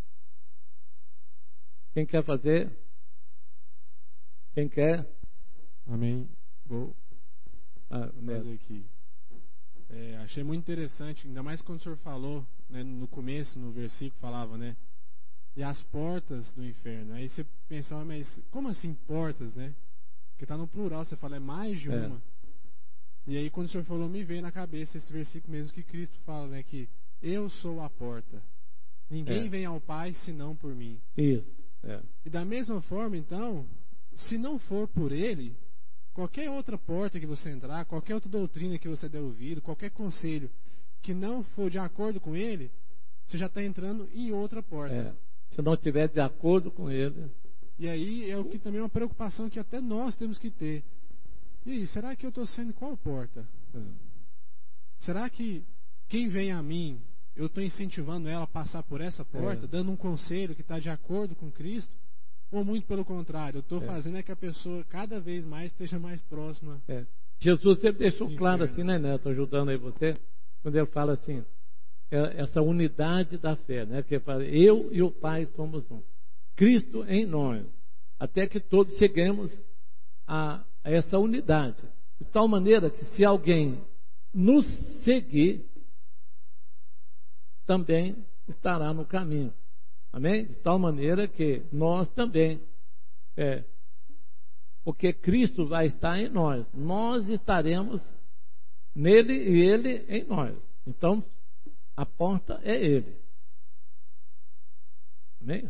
Quem quer fazer? Quem quer? Amém. Vou fazer aqui. Achei muito interessante, ainda mais quando o senhor falou, né, no começo, no versículo, falava, né? E as portas do inferno. Aí você pensava, mas como assim portas, né? Porque está no plural, você fala, é mais de uma. E aí quando o senhor falou, me veio na cabeça esse versículo mesmo que Cristo fala, né? Que eu sou a porta. Ninguém vem ao Pai senão por mim. Isso. E da mesma forma, então, se não for por Ele, qualquer outra porta que você entrar, qualquer outra doutrina que você der ouvido, qualquer conselho que não for de acordo com Ele, você já está entrando em outra porta. Se não estiver de acordo com Ele. E aí é o que também é uma preocupação que até nós temos que ter. E aí, será que eu estou sendo qual porta? Será que quem vem a mim, eu estou incentivando ela a passar por essa porta, dando um conselho que está de acordo com Cristo? Ou muito pelo contrário, eu estou fazendo que a pessoa cada vez mais esteja mais próxima Jesus sempre deixou claro assim, né, Neto, ajudando aí você, quando ele fala assim, essa unidade da fé, né? Que ele fala, eu e o Pai somos um. Cristo em nós, até que todos cheguemos a essa unidade. De tal maneira que se alguém nos seguir, também estará no caminho. Amém? De tal maneira que nós também, porque Cristo vai estar em nós, nós estaremos nele e ele em nós. Então, a porta é ele. Amém?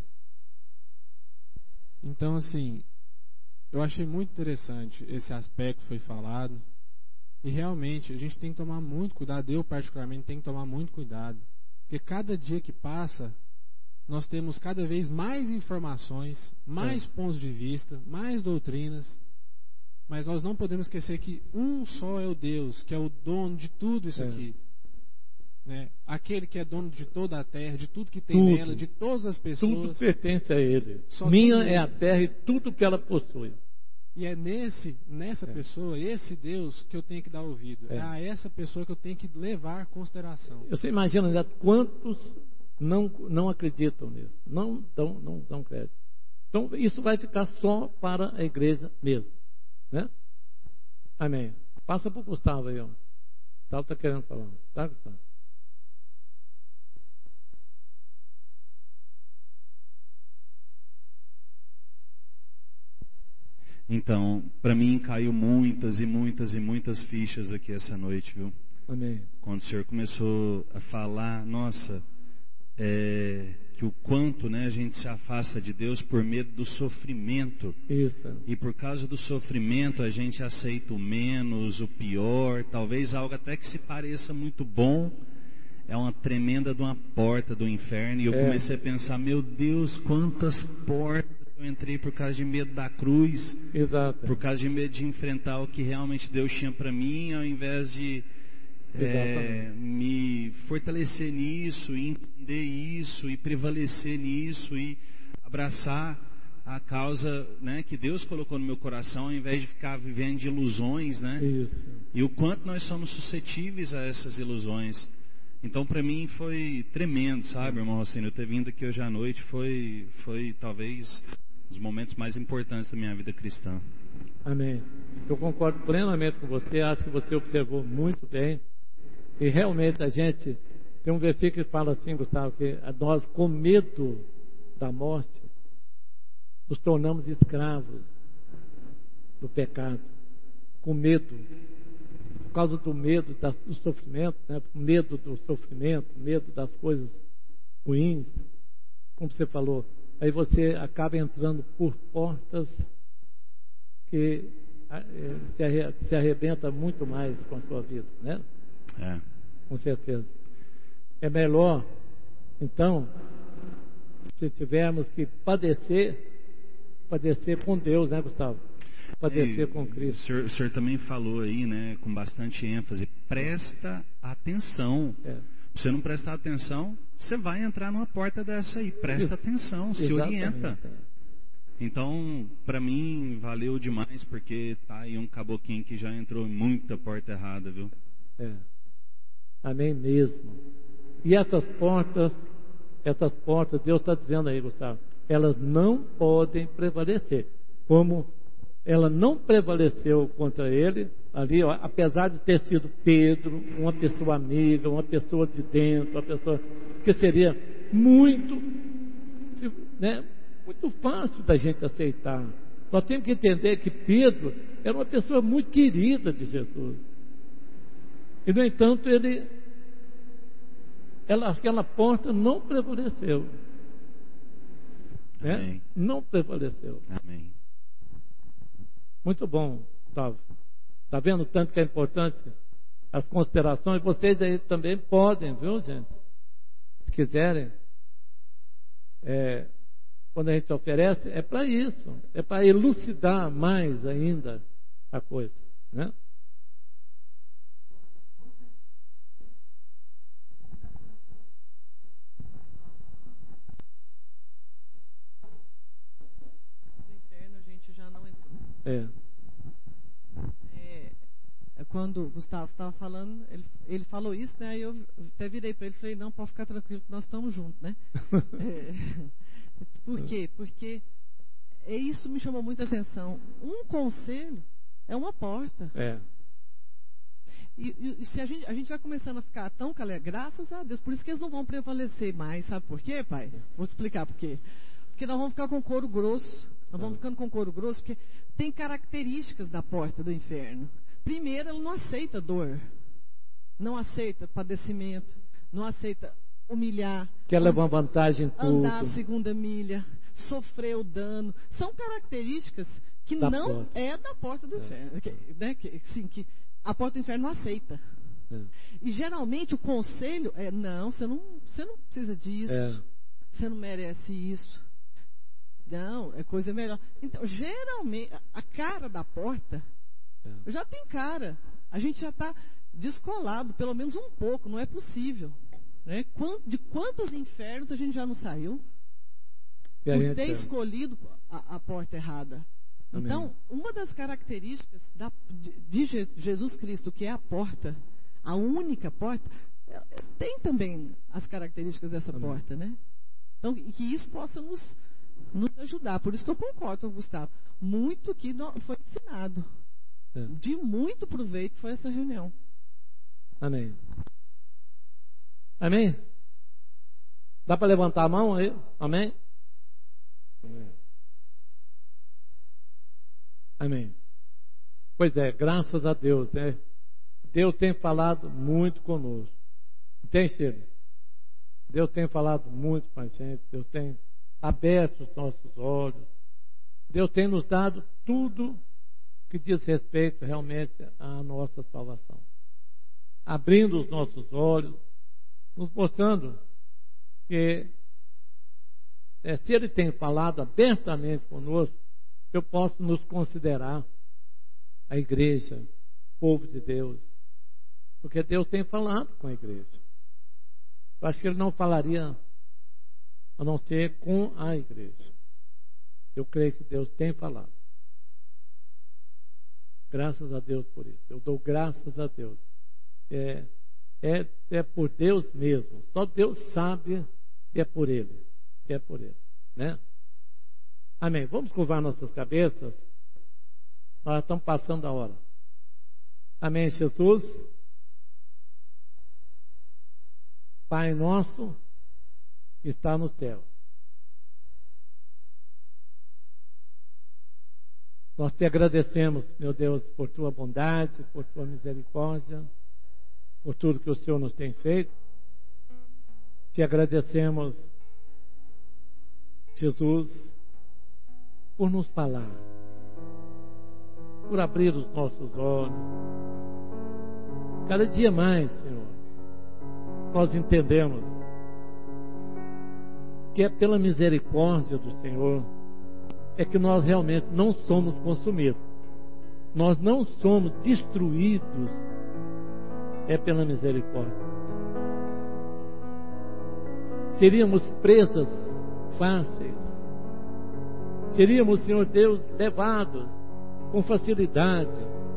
Então, assim, eu achei muito interessante esse aspecto que foi falado. E realmente, a gente tem que tomar muito cuidado. Eu, particularmente, tenho que tomar muito cuidado. Porque cada dia que passa, nós temos cada vez mais informações, mais pontos de vista, mais doutrinas. Mas nós não podemos esquecer que um só é o Deus, que é o dono de tudo isso aqui. Né? Aquele que é dono de toda a terra, de tudo que tem nela, de todas as pessoas. Tudo pertence a ele. Minha é a terra e tudo que ela possui. E é nessa pessoa, esse Deus, que eu tenho que dar ouvido. É a essa pessoa que eu tenho que levar em consideração. Você imagina já quantos não acreditam nisso, não dão crédito. Então isso vai ficar só para a igreja mesmo, né? Amém. Passa para o Gustavo aí, ó. Gustavo está querendo falar, tá, Gustavo? Então, para mim caiu muitas e muitas e muitas fichas aqui essa noite, viu? Amém. Quando o senhor começou a falar, nossa, que o quanto, né, a gente se afasta de Deus por medo do sofrimento. Isso. E por causa do sofrimento a gente aceita o menos, o pior, talvez algo até que se pareça muito bom. É uma tremenda de uma porta do inferno. E eu comecei a pensar, meu Deus, quantas portas eu entrei por causa de medo da cruz. Exato. Por causa de medo de enfrentar o que realmente Deus tinha para mim, ao invés de me fortalecer nisso, e entender isso, e prevalecer nisso, e abraçar a causa, né, que Deus colocou no meu coração, ao invés de ficar vivendo de ilusões, né? Isso. E o quanto nós somos suscetíveis a essas ilusões. Então, para mim foi tremendo, sabe, irmão Rossini? Eu ter vindo aqui hoje à noite foi talvez um dos momentos mais importantes da minha vida cristã. Amém. Eu concordo plenamente com você. Acho que você observou muito bem. E realmente a gente tem um versículo que fala assim, Gustavo, que nós, com medo da morte, nos tornamos escravos do pecado. Com medo. Por causa do medo do sofrimento, né? Medo do sofrimento, medo das coisas ruins, como você falou, aí você acaba entrando por portas que se arrebenta muito mais com a sua vida, né? Com certeza. É melhor, então, se tivermos que padecer com Deus, né, Gustavo? Padecer com Cristo. O senhor também falou aí, né, com bastante ênfase, presta atenção. Se você não prestar atenção, você vai entrar numa porta dessa aí. Presta atenção, se orienta. Então, para mim, valeu demais, porque tá aí um caboclinho que já entrou em muita porta errada, viu? Amém mesmo. E essas portas, Deus está dizendo aí, Gustavo, elas não podem prevalecer. Como ela não prevaleceu contra ele, ali, ó, apesar de ter sido Pedro, uma pessoa amiga, uma pessoa de dentro, uma pessoa que seria muito, né, muito fácil da gente aceitar. Nós temos que entender que Pedro era uma pessoa muito querida de Jesus. E, no entanto, aquela porta não prevaleceu. Né? Não prevaleceu. Amém. Muito bom, Gustavo. Está vendo tanto que é importante as considerações? Vocês aí também podem, viu, gente? Se quiserem. Quando a gente oferece, é para isso. É para elucidar mais ainda a coisa, né? Do inferno a gente já não entrou. quando o Gustavo estava falando, ele falou isso, né? Aí eu até virei para ele e falei, não, pode ficar tranquilo que nós estamos juntos, né? Por quê? Porque isso me chamou muita atenção. Um conselho é uma porta. E se a gente vai começando a ficar tão graças a Deus, por isso que eles não vão prevalecer mais, sabe por quê, pai? Vou explicar por quê. Porque nós vamos ficar com couro grosso. Nós vamos ficando com couro grosso porque tem características da porta do inferno. Primeiro, ele não aceita dor, não aceita padecimento, não aceita humilhar, quer levar vantagem em tudo, andar a segunda milha, sofrer o dano. São características que da não porta. É da porta do inferno, que a porta do inferno não aceita. E geralmente o conselho é: não, você não precisa disso, você não merece isso. Não, é coisa melhor. Então, geralmente, a cara da porta já tem cara. A gente já está descolado, pelo menos um pouco, não é possível. Né? De quantos infernos a gente já não saiu? Por ter escolhido a porta errada. Amém. Então, uma das características de Jesus Cristo, que é a porta, a única porta, tem também as características dessa porta, né? Então, que isso possa nos ajudar. Por isso que eu concordo com o Gustavo. Muito que foi ensinado. De muito proveito foi essa reunião. Amém. Amém? Dá para levantar a mão aí? Amém? Amém. Amém. Pois é, graças a Deus, né? Deus tem falado muito conosco. Não tem, Cheiro? Deus tem falado muito com a gente. Deus tem aberto os nossos olhos. Deus tem nos dado tudo que diz respeito realmente à nossa salvação. Abrindo os nossos olhos, nos mostrando que se Ele tem falado abertamente conosco, eu posso nos considerar a igreja, o povo de Deus, porque Deus tem falado com a igreja. Eu acho que Ele não falaria a não ser com a igreja. Eu creio que Deus tem falado. Graças a Deus por isso. Eu dou graças a Deus. É por Deus mesmo. Só Deus sabe que é por Ele. Que é por Ele. Né? Amém. Vamos curvar nossas cabeças. Nós estamos passando a hora. Amém, Jesus. Pai nosso que está no céu. Nós te agradecemos, meu Deus, por tua bondade, por tua misericórdia, por tudo que o Senhor nos tem feito. Te agradecemos, Jesus, por nos falar, por abrir os nossos olhos. Cada dia mais, Senhor, nós entendemos que é pela misericórdia do Senhor é que nós realmente não somos consumidos. Nós não somos destruídos. É pela misericórdia. Seríamos presas fáceis. Seríamos, Senhor Deus, levados com facilidade.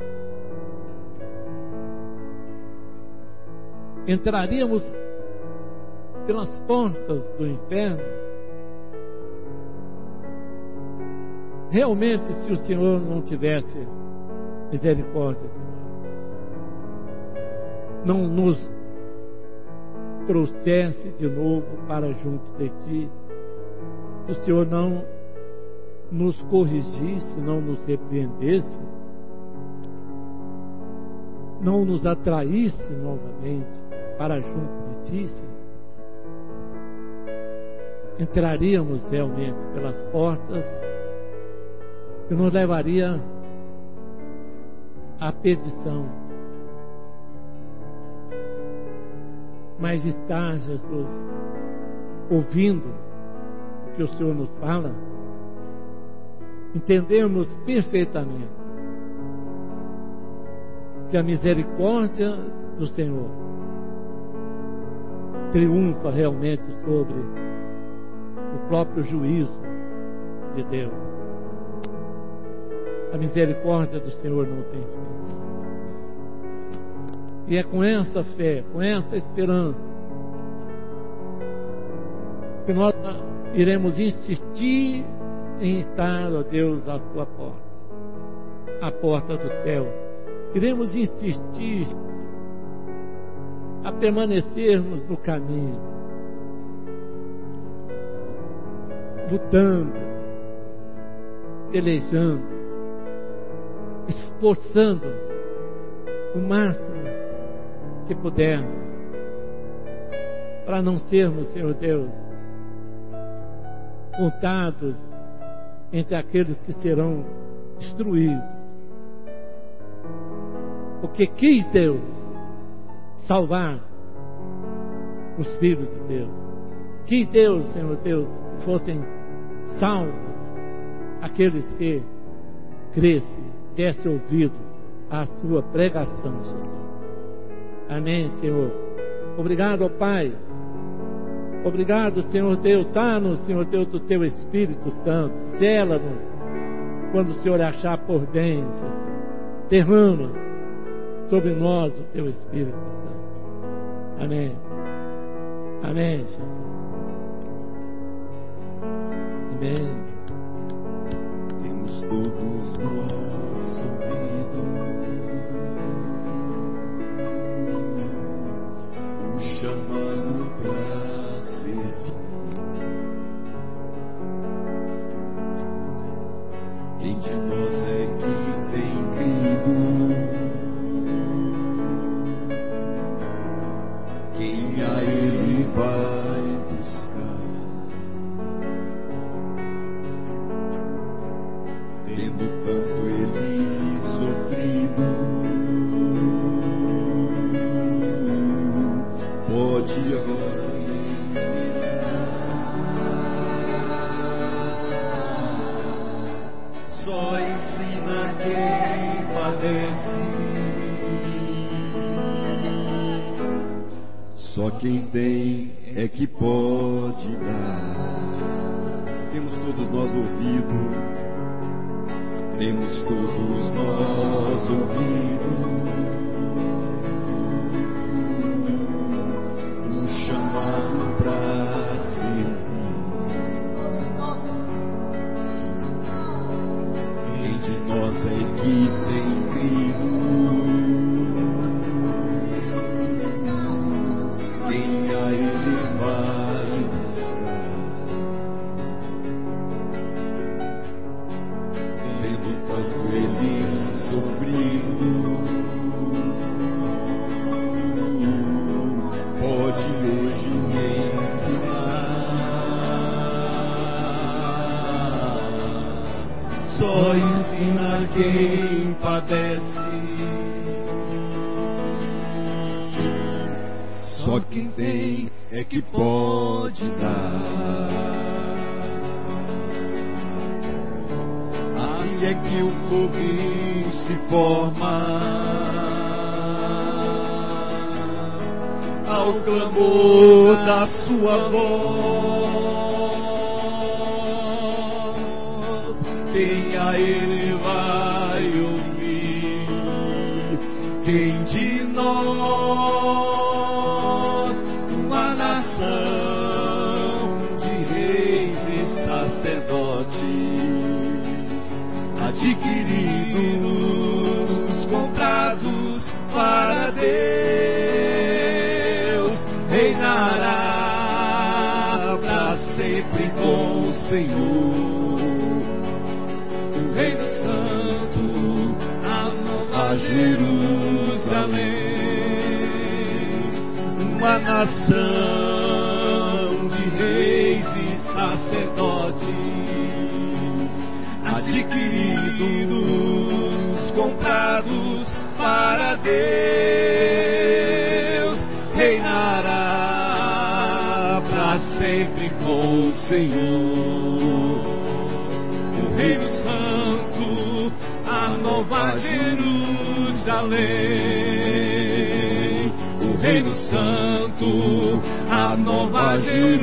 Entraríamos pelas portas do inferno. Realmente, se o Senhor não tivesse misericórdia de nós, não nos trouxesse de novo para junto de Ti, se o Senhor não nos corrigisse, não nos repreendesse, não nos atraísse novamente para junto de Ti, Senhor, entraríamos realmente pelas portas que nos levaria à perdição. Mas está, Jesus, ouvindo o que o Senhor nos fala, entendemos perfeitamente que a misericórdia do Senhor triunfa realmente sobre o próprio juízo de Deus. A misericórdia do Senhor não tem fim. E é com essa fé, com essa esperança, que nós iremos insistir em estar, ó Deus, à tua porta, à porta do céu. Iremos insistir a permanecermos no caminho, lutando, pelejando, esforçando o máximo que pudermos, para não sermos, Senhor Deus, contados entre aqueles que serão destruídos. Porque quis Deus salvar os filhos de Deus. Quis Deus, Senhor Deus, que fossem salvos aqueles que crescem, desse ouvido à sua pregação, Jesus. Amém, Senhor. Obrigado, ó Pai. Obrigado, Senhor Deus. Dá-nos, Senhor Deus, do Teu Espírito Santo. Sela-nos quando o Senhor achar por bem, Senhor. Derrama sobre nós o Teu Espírito Santo. Amém. Amém, Jesus. Amém. Temos todos nós ouvido o chamado para servir. Quem de nós é que tem crido? Quem a Ele vai buscar? Tendo tanto Ele sofrido, pode agora só ensina quem padece. Só quem tem é que pode dar. Temos todos nós ouvido, temos todos nós ouvido o chamado para servir. Quem de nós é que tem crido? Quem a Ele vai buscar? Tendo tanto Ele sofrido, pode hoje ensinar. Só ensina quem padece. Só quem tem é que pode dar. Assim é que o povo se forma ao clamor da sua voz. Quem a Ele vai ouvir? Quem de nós, uma nação de reis e sacerdotes, adquiridos, comprados para Deus, reinará para sempre com o Senhor. O Reino Santo, a Nova Jerusalém, uma nação de reis e sacerdotes, adquiridos, comprados para Deus, reinará para sempre com o Senhor. O Reino Santo, a Nova Jerusalém, o Reino Santo, a Nova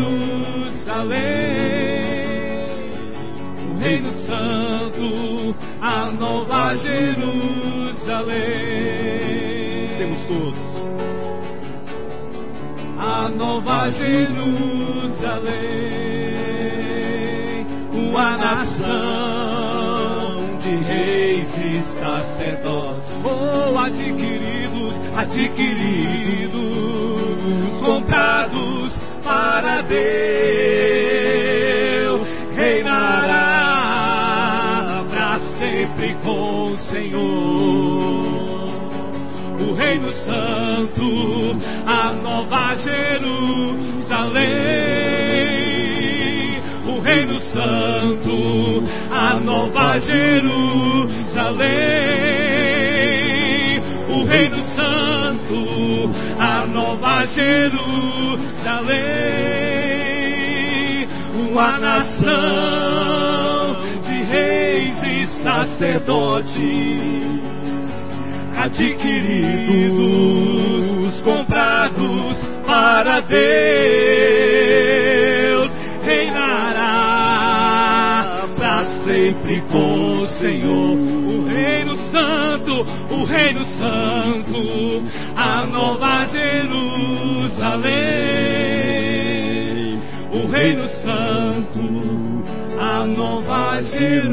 Jerusalém, o Reino Santo, a Nova Jerusalém. Temos todos Nova Jerusalém, uma nação de reis e sacerdotes, adquiridos, comprados para Deus, reinará para sempre com o Senhor. O Reino Santo, a Nova Jerusalém. O Reino Santo, a Nova Jerusalém. O Reino Santo, a Nova Jerusalém. Uma nação de reis e sacerdotes, adquiridos, comprados para Deus, reinará para sempre com o Senhor. O Reino Santo, a Nova Jerusalém. O Reino Santo, a Nova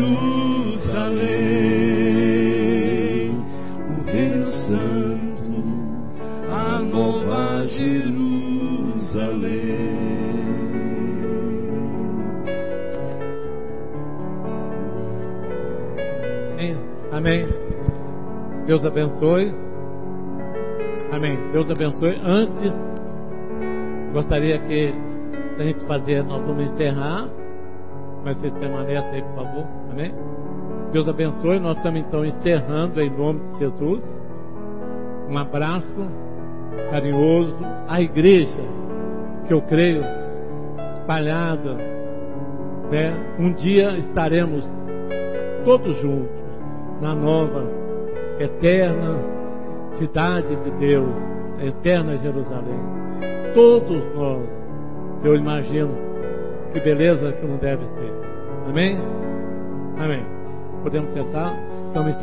Jerusalém. Reino Santo, a Nova Jerusalém. Amém. Deus abençoe. Amém. Deus abençoe. Antes, gostaria que a gente fazer, nós vamos encerrar, mas vocês permanecem aí, por favor. Amém. Deus abençoe. Nós estamos então encerrando em nome de Jesus. Um abraço carinhoso à igreja, que eu creio espalhada, né? Um dia estaremos todos juntos na nova, eterna cidade de Deus, a eterna Jerusalém. Todos nós, eu imagino, que beleza que não deve ser. Amém? Amém. Podemos sentar? Estamos